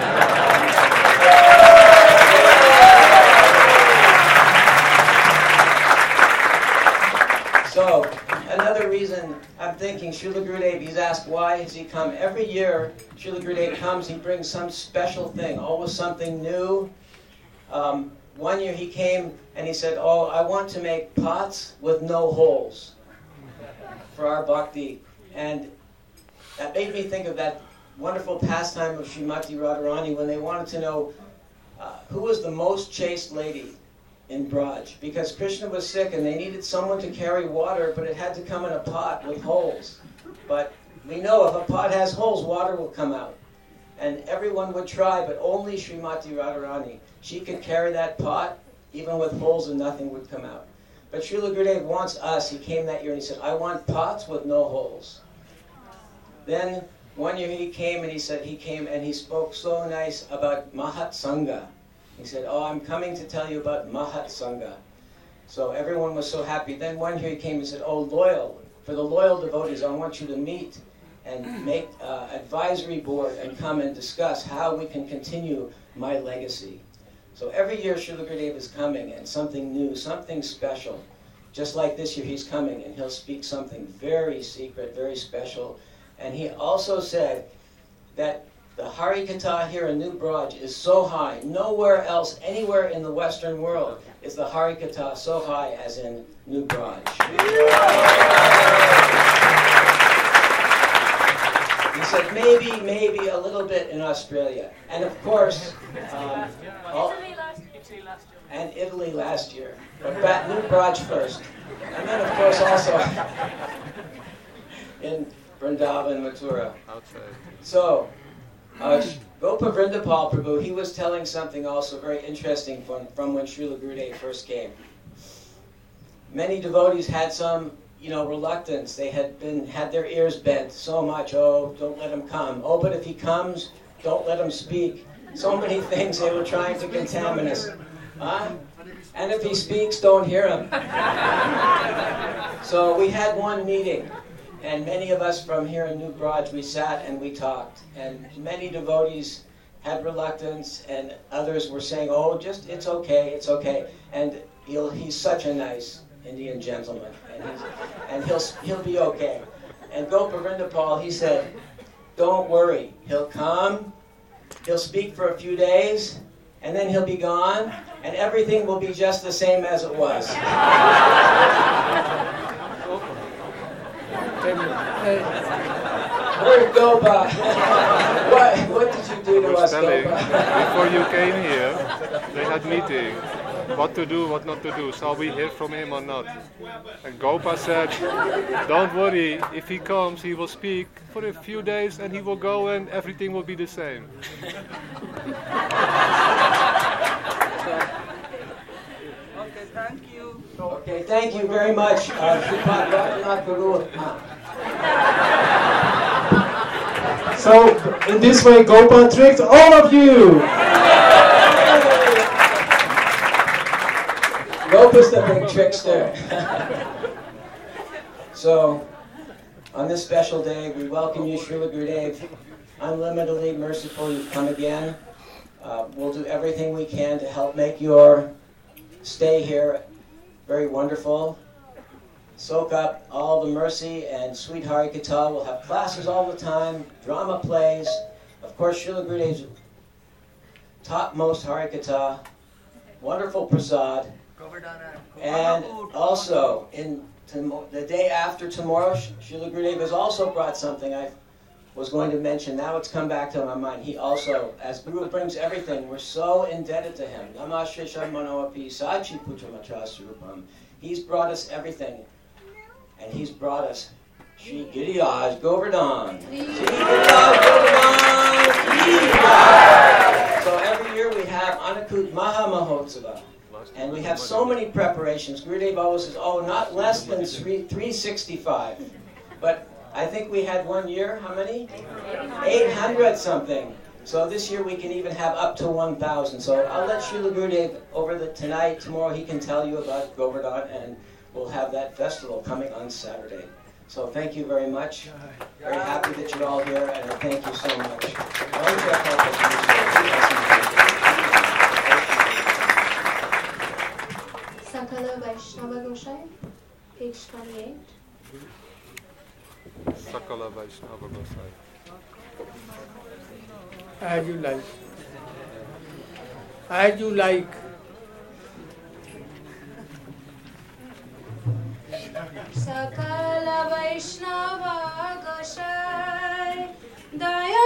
So, another reason I'm thinking Srila Gurudev, he's asked why has he come. Every year Srila Gurudev comes, he brings some special thing, always something new. Um, one year he came and he said, oh, I want to make pots with no holes for our bhakti. And that made me think of that wonderful pastime of Srimati Radharani when they wanted to know uh, who was the most chaste lady in Braj. Because Krishna was sick and they needed someone to carry water, but it had to come in a pot with holes. But we know if a pot has holes, water will come out. And everyone would try, but only Srimati Radharani. She could carry that pot, even with holes and nothing would come out. But Srila Gurudev wants us. He came that year and he said, I want pots with no holes. Then one year he came and he said, he came and he spoke so nice about Mahat Sangha. He said, oh, I'm coming to tell you about Mahat Sangha. So everyone was so happy. Then one year he came and said, oh, loyal, for the loyal devotees, I want you to meet and make uh, advisory board and come and discuss how we can continue my legacy. So every year Srila Gurudev is coming and something new, something special. Just like this year he's coming and he'll speak something very secret, very special. And he also said that the Hari Katha here in New Braj is so high. Nowhere else, anywhere in the Western world is the Hari Katha so high as in New Braj. He said maybe, maybe a little bit in Australia. And of course, um, all, and Italy last year. But back New Braj first. And then of course also in Vrindavan, Mathura. Outside. So, uh, Gopa Vrindapal Prabhu, he was telling something also very interesting from, from when Srila Gurudev first came. Many devotees had some, you know, reluctance. They had been had their ears bent so much. Oh, don't let him come. Oh, but if he comes, don't let him speak. So many things they were trying to contaminate us. Huh? And if he speaks, don't hear him. So we had one meeting. And many of us from here in New Braj, we sat and we talked. And many devotees had reluctance, and others were saying, oh, just, it's okay, it's okay. And he'll, he's such a nice Indian gentleman, and, he's, and he'll, he'll be okay. And Gopa Vrindapal, he said, don't worry, he'll come, he'll speak for a few days, and then he'll be gone, and everything will be just the same as it was. Where'd Gopa? what, what did you do to us, telling, Gopa? before you came here, they had meeting. What to do, what not to do. Shall we hear from him or not? And Gopa said, don't worry, if he comes, he will speak for a few days and he will go and everything will be the same. Okay, thank you. Okay, thank you very much, uh, Sripad Bhaktivinoda Guru. So, in this way, Gopa tricked all of you. Gopa's the big trickster. So, on this special day, we welcome you, Srila Gurudev. Unlimitedly merciful, you've come again. Uh, we'll do everything we can to help make your stay here very wonderful. Soak up all the mercy and sweet Hari Katha. We'll have classes all the time, drama plays. Of course, Srila Gurudev's topmost Hari Katha, wonderful prasad. And also, in the day after tomorrow, Srila Gurudev has also brought something I was going to mention. Now it's come back to my mind. He also, as Guru brings everything, we're so indebted to him. Namashrisha Manoapi Sachi Putramatra Surupam. He's brought us everything. And he's brought us Sri Giriraj Govardhan. Sri Giriraj Govardhan. So every year we have Anakut Maha Mahotsava. And we have so many preparations. Gurudev always says, oh, not less than three sixty-five. But I think we had one year, how many? eight hundred something. So this year we can even have up to one thousand. So I'll let Srila Gurudev over the tonight, tomorrow he can tell you about Govardhan, and we'll have that festival coming on Saturday. So thank you very much. Very happy that you're all here, and thank you so much. Sakala Vaishnava Gosai, page twenty-eight. Sakala Vaishnava Gosai. As you like. As you like. Sakala Vaishnava Gosai, Daya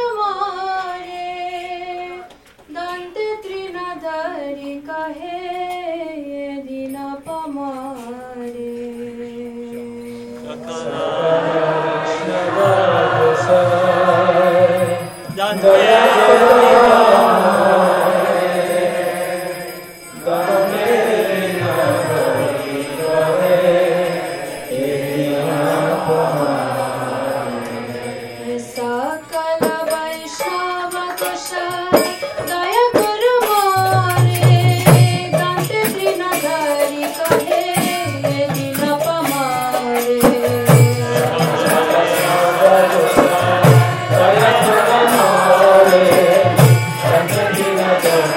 Karmare, Dante Trinadari Kahe, Dina Pamare. Sakala Vaishnava Gosai, Daya Karmare, Dante Trinadari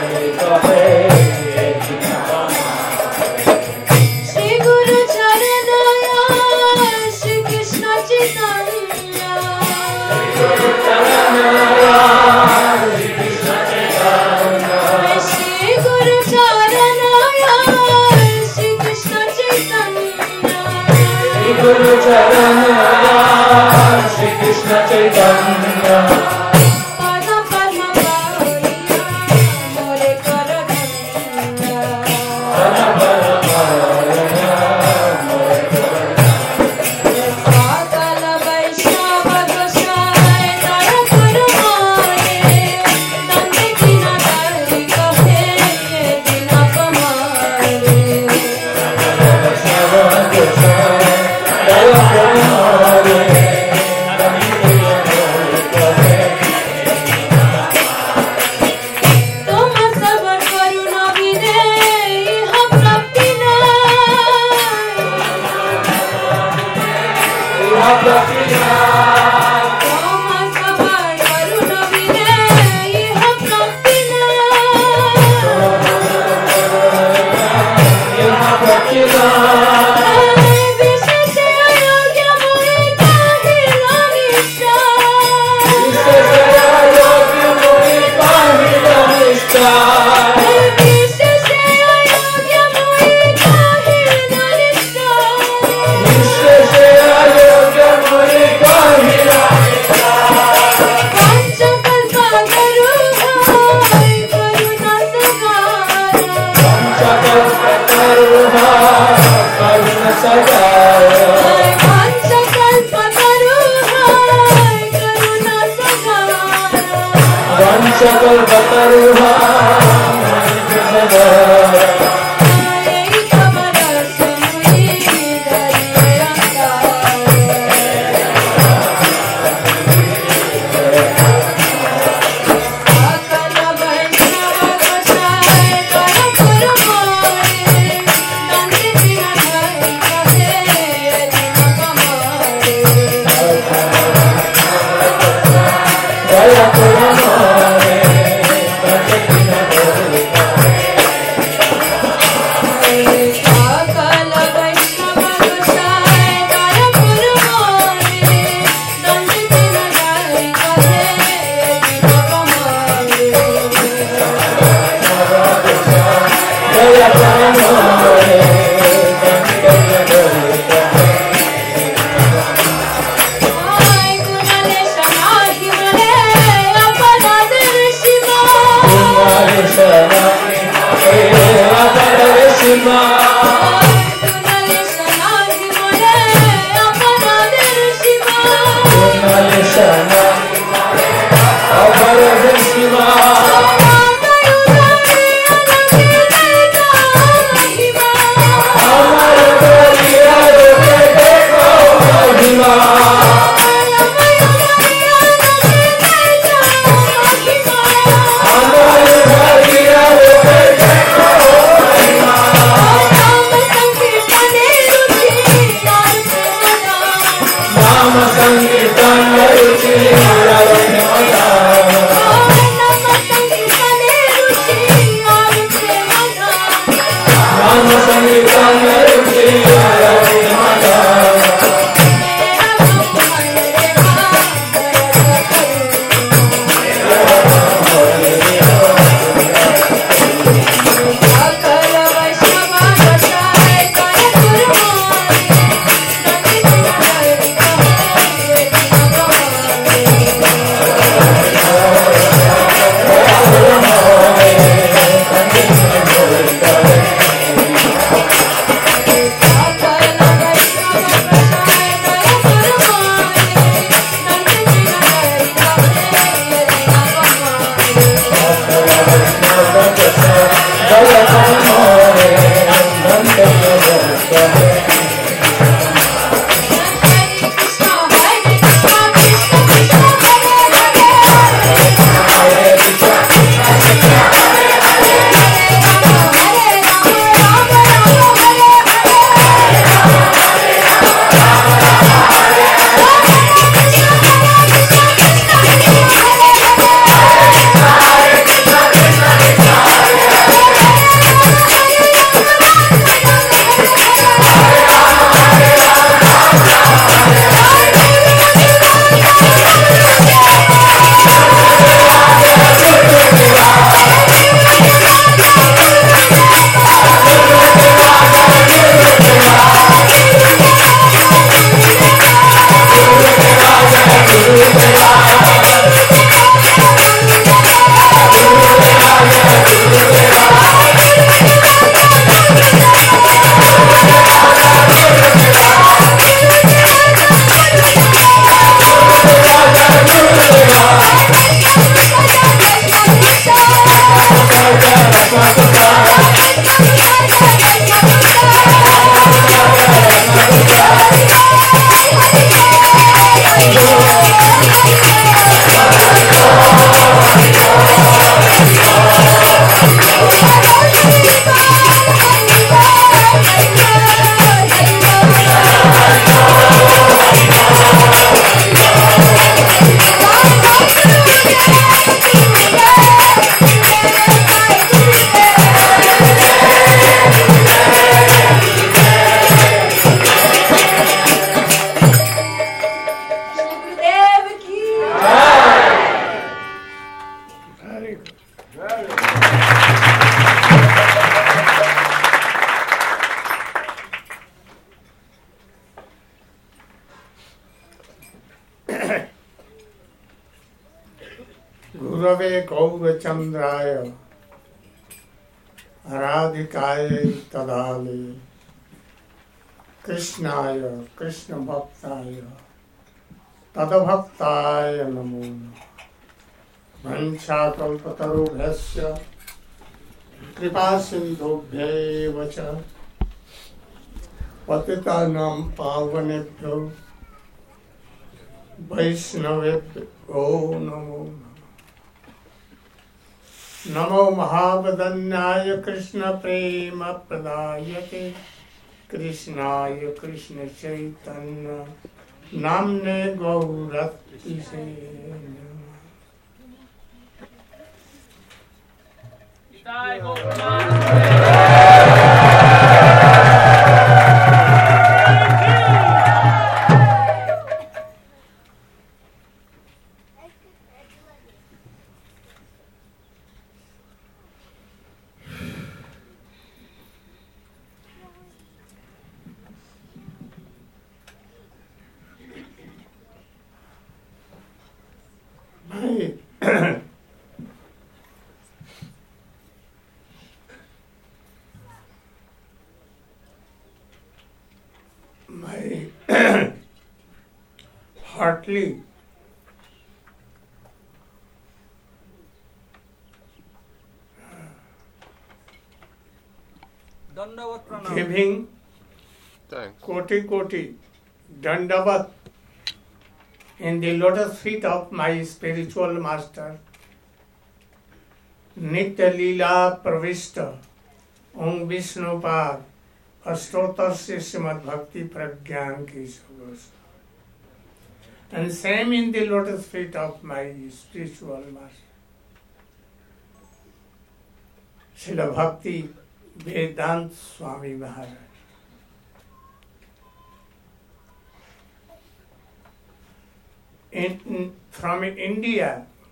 Hare गुरवे गौरचंद्राय राधिकाय तदाले कृष्णाय कृष्ण भक्ताय तदभक्ताय नमो वंशाकल्पतरुभ्यश्च कृपा सिन्धुभ्यैव च पतितानां पावनेभ्यो वैष्णवेभ्यो नमो नमो महावदन्याय कृष्ण प्रेम प्रदायते कृष्णाय Krishna Chaitanya नाम्ने गौरतिसे heartily giving Thanks. koti koti dandavat in the lotus feet of my spiritual master Nitya Leela Pravishta Om Vishnupad Ashtotar se Srimad Bhakti Pragyan ki Sabas. And same in the lotus feet of my spiritual master Srila Bhakti Vedant Swami Maharaj. In, from India,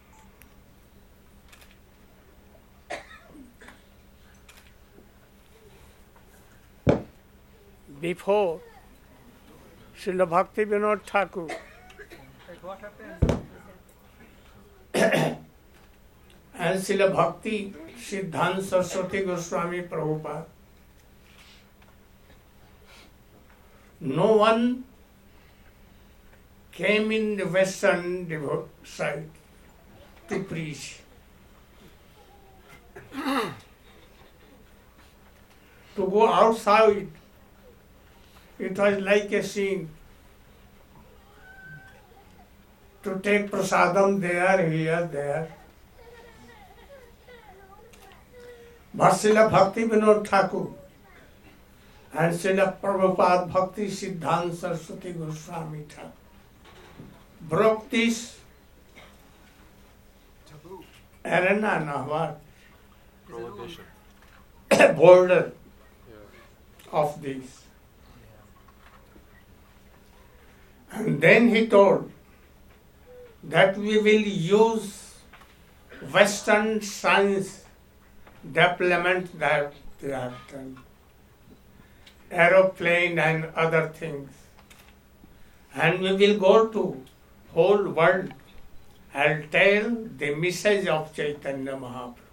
before Srila Bhakti Vinod Thakur and Srila Bhakti Siddhanta Saraswati Goswami Prabhupada, no one came in the western side to preach. To go outside, it was like a scene. To take prasadam there, here, there. But Srila Bhakti Vinod Thakur and Srila Prabhupada Bhakti Siddhanta Saraswati Goswami Thakur broke this arena, no, what? Prohibition. Border of this. And then he told that we will use Western science development that they have done, aeroplane and other things, and we will go to whole world and tell the message of Chaitanya Mahaprabhu.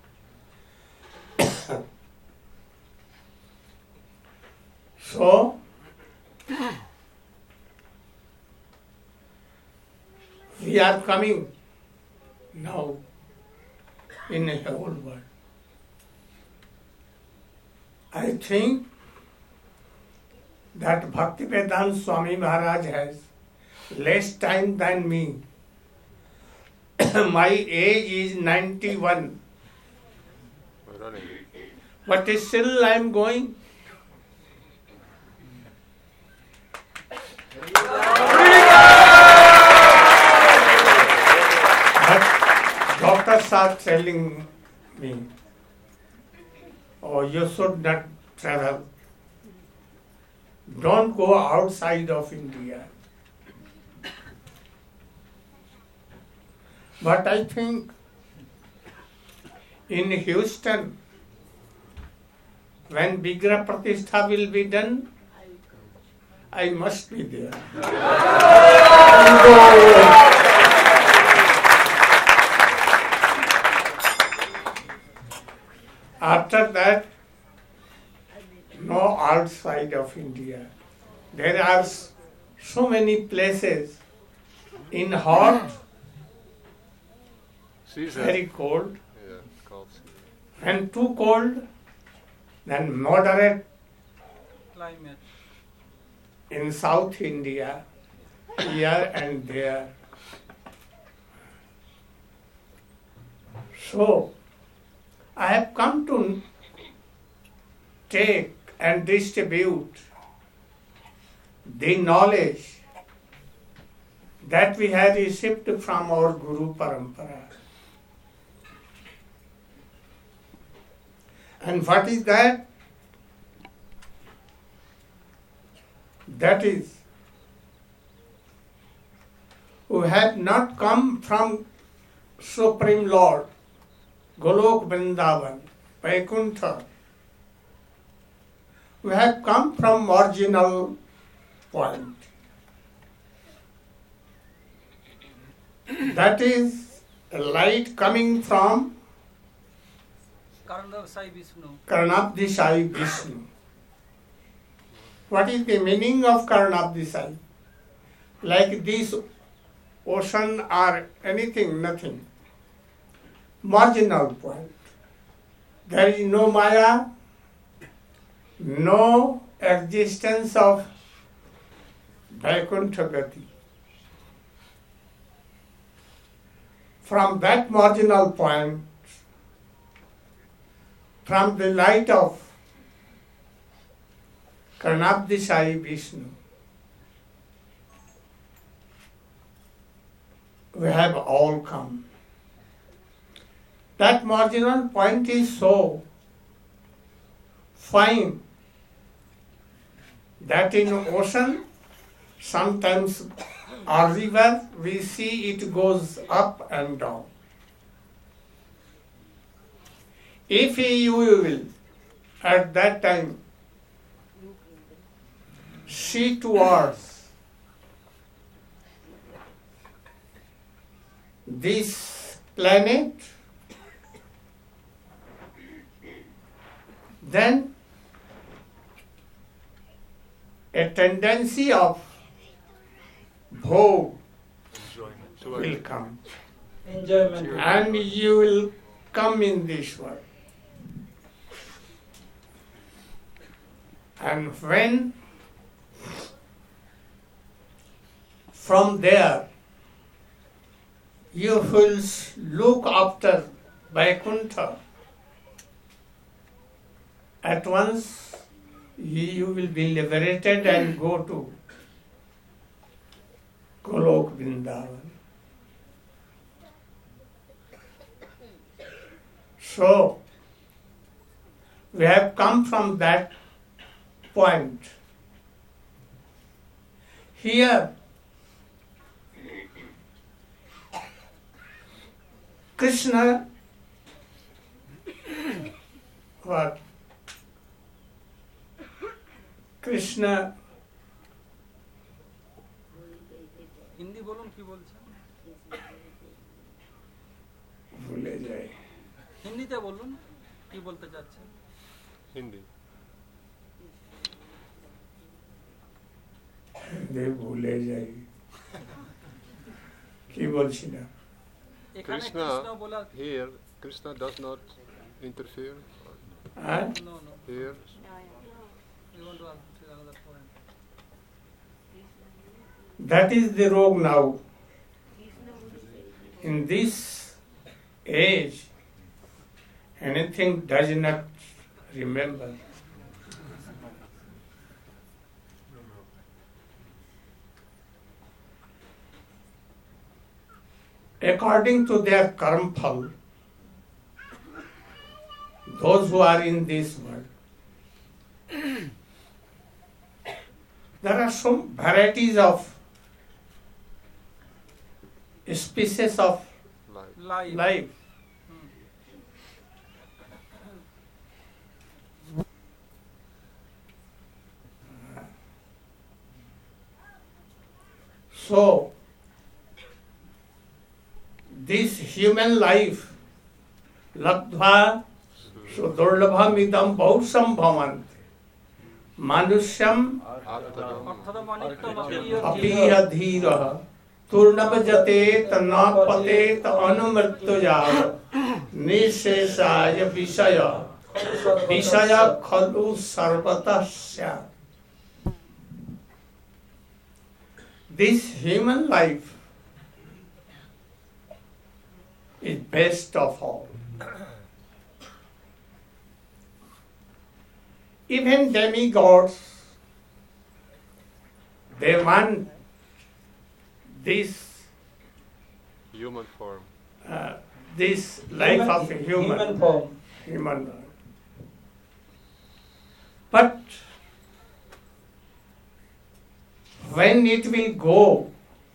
So, we are coming now in the whole world. I think that Bhaktivedanta Swami Maharaj has less time than me. My age is ninety-one. We're running. But still I am going. But doctors are telling me, oh, you should not travel. Don't go outside of India. But I think in Houston, when Vigraha Pratishtha will be done, I must be there. After that, no outside of India. There are so many places in hot, Season. very cold, Yeah, cold season. when too cold, then moderate Climate. in South India, here and there. So, I have come to take and distribute the knowledge that we have received from our Guru Parampara. And what is that? That is, who have not come from Supreme Lord, Golok Vrindavan, Vaikuntha, who have come from marginal point. That is a light coming from Karnab Sai Vishnu. Karnabdi Sai Vishnu. What is the meaning of Karnabdi Sai? Like this ocean or anything, nothing. Marginal point. There is no Maya, no existence of Vaikuntha Gati. From that marginal point, from the light of Karnabdi Sai Vishnu, we have all come. That marginal point is so fine that in ocean, sometimes our river, we see it goes up and down. If you will, at that time, see towards this planet, then a tendency of bhog will come. Enjoyment. And you will come in this world. And when from there you will look after Vaikuntha, at once you will be liberated and go to Golok Vrindavan. So, we have come from that point. Here, Krishna, what? Krishna, Hindi বলুন কি বলছেন ভুলে যাই হিন্দিতে বলুন কি বলতে চাচ্ছেন Hindi. হিন্দি ভুলে যাই কি বলছি না এখানে Krishna, কৃষ্ণ বলা here, Krishna does not interfere. Huh? no no Here, We want to ask another point. That is the rogue now. In this age, anything does not remember. According to their karma phal, those who are in this world, there are some varieties of species of Life. life. So, this human life, labdhva sudurlabham idam bahusam bhavanti, manusyam apiya dhiraha, turnabhajate tanapate anumrityaya, nishesaya vishaya, vishaya khalu sarvatasya. This human life is best of all. Even demigods, they want this human form. Uh, this life Human- of a human, human form. human form. But when it will go,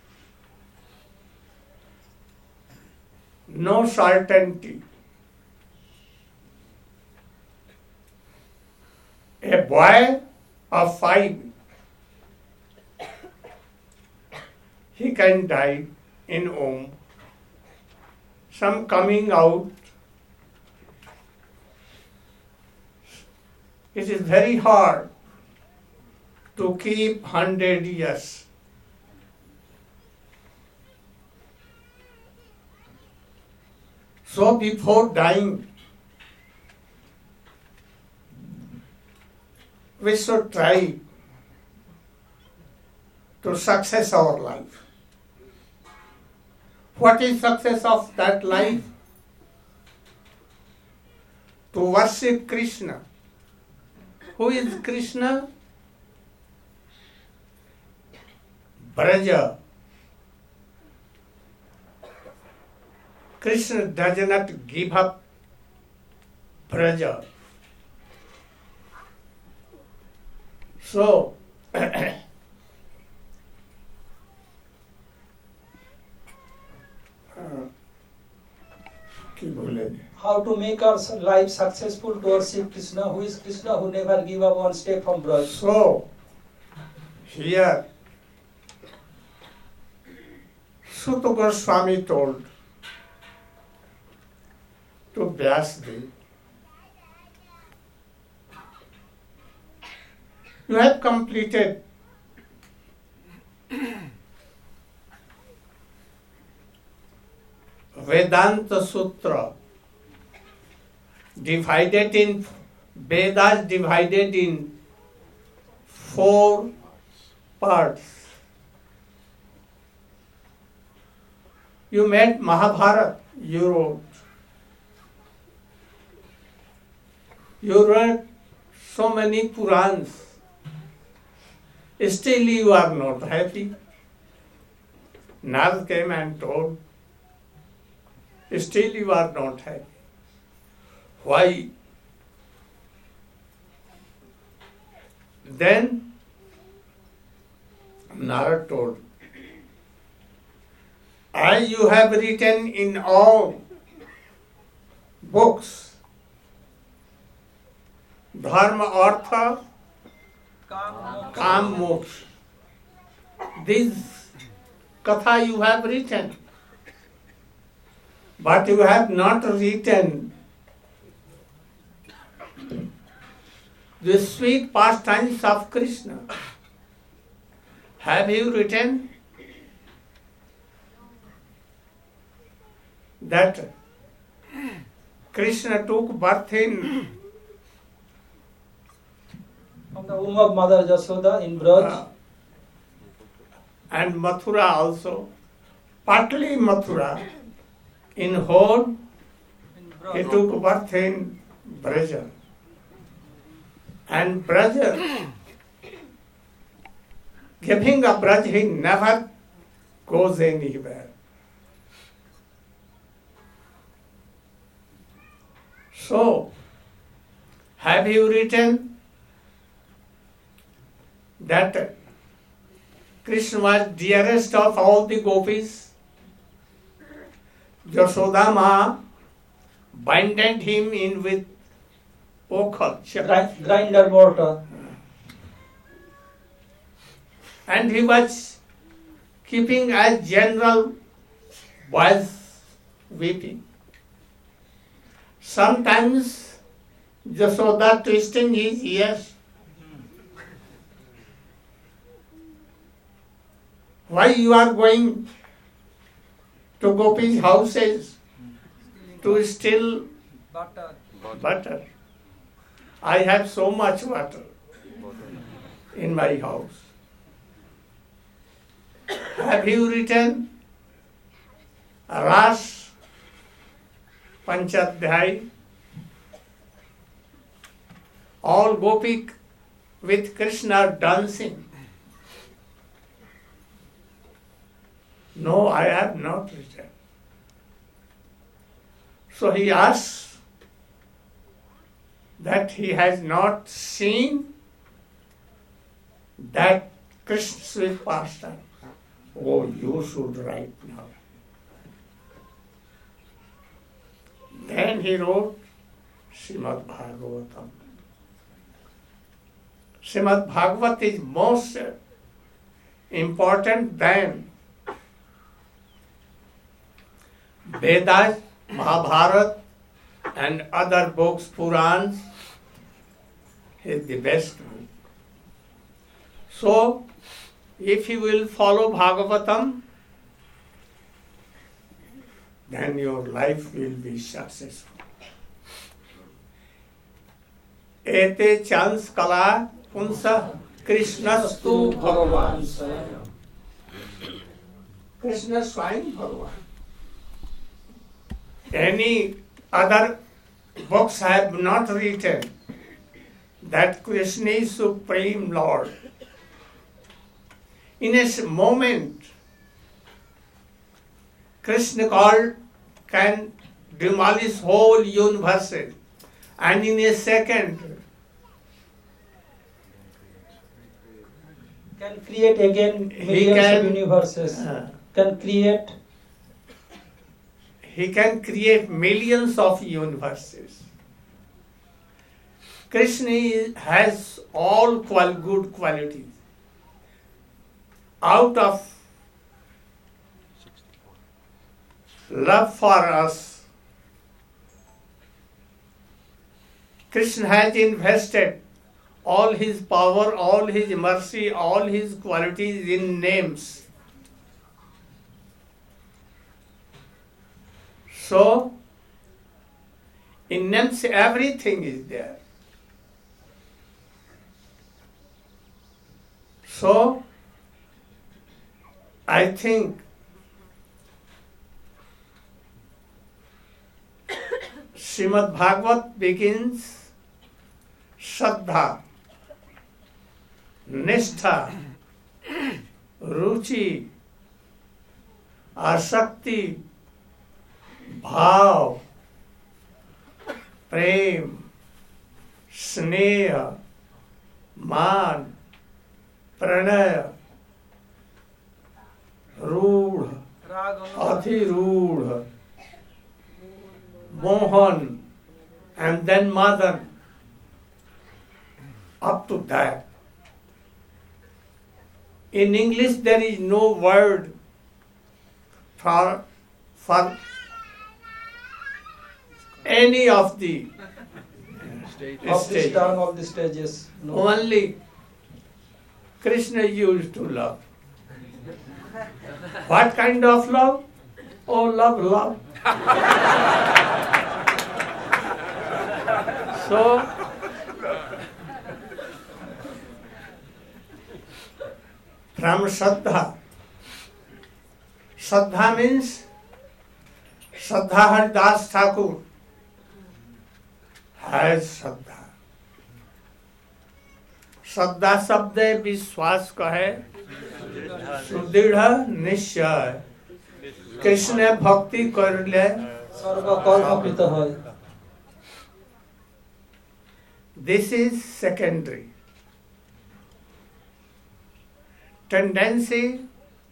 no certainty. A boy of five, he can die in womb. Some coming out. It is very hard to keep hundred years. So before dying, we should try to success our life. What is success of that life? To worship Krishna. Who is Krishna? Braja. Krishna does not give up Braja. So, how to make our life successful to worship Krishna? Who is Krishna who never give up one step from Braj? So, here, Suta Goswami told to Vyasdev, you have completed Vedanta Sutra, divided in Vedas, divided in four parts. You made Mahabharata, you wrote. You read so many Purans. Still you are not happy. Naz came and told, still you are not happy. Why? Then Narad told, as you have written in all books, Dharma, Artha, Kam, Moksha. This katha you have written, but you have not written the sweet pastimes of Krishna. Have you written that Krishna took birth in The womb of Mother Jasoda in Braj. Uh, and Mathura also. Partly Mathura. In whole, he took birth in Braja. And Braja, giving up Braj, he never goes anywhere. So, have you written that Krishna was dearest of all the gopis? Yashoda Ma binded him in with ochal, Grind, grinder mortar. and he was keeping as general was weeping. Sometimes Yashoda twisting his ears. Why you are going to gopis' houses to steal Butter. butter? I have so much water in my house. Have you written Ras Panchadhyay? All gopik with Krishna dancing. No, I have not written. So he asks that he has not seen that Krishna sweet pastime. Oh, you should write now. Then he wrote Srimad Bhagavatam. Srimad Bhagavat is most important than Vedas, Mahabharata, and other books, Purans. Is the best one. So, if you will follow Bhagavatam, then your life will be successful. Ete chans kala punsa Krishnastu Bhagavan Swayam. Krishna Swayam Bhagavan. Any other books have not written that Krishna is Supreme Lord. In a moment, Krishna called can demolish whole universe, and in a second Can create again he millions can, of universes. Uh, Can create. he can create millions of universes. Krishna is, has all qual- good qualities. Out of love for us, Krishna has invested all his power, all his mercy, all his qualities in names. So, in names everything is there. So, I think Srimad Bhagavat begins Shraddha, Nishtha, Ruchi, Asakti, Bhav, Prem, Sneha, Man, Pranaya, Rudha, Athirudha, Mohan, and then Madan. Up to that. In English, there is no word for, for any of the Of this stages. down of the stages. No. Only Krishna used to love. What kind of love? Oh, love, love. So, from Shraddha. Shraddha means Shraddha Haridas Thakur has Shraddha. श्रद्धा शब्द विश्वास का है, सुदृढ़ निश्चय, कृष्ण भक्ति करले सर्व कर्मकृत है. This is secondary. Tendency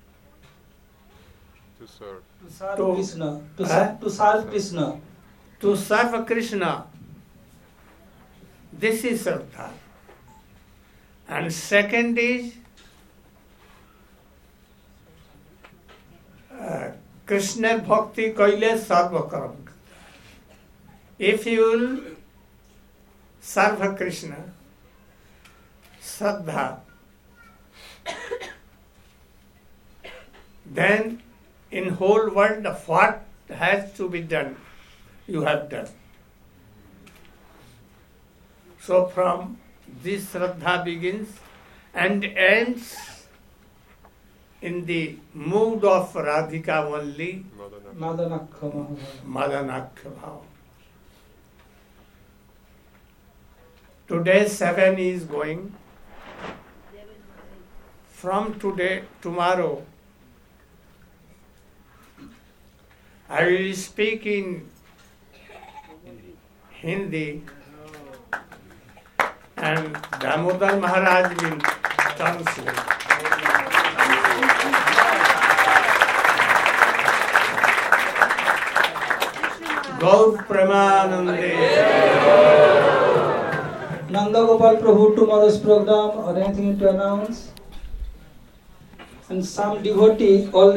to serve. To serve to, Krishna. To, uh, serve, to serve Krishna. To serve Krishna. This is Shraddha. And second is uh, Krishna Bhakti Kaile Sarva Karam. If you will serve Krishna, Shraddha, then in whole world what has to be done, you have done. So from this Shraddha begins and ends in the mood of Radhika only, Madanakha. Madanakha Bhava. Today seven is going. From today, tomorrow, I will speak in Hindi and Damodar Maharaj will translate. Gaur Premanande. Nanda Gopal Prabhu, tomorrow's program or anything to announce? And some devotee all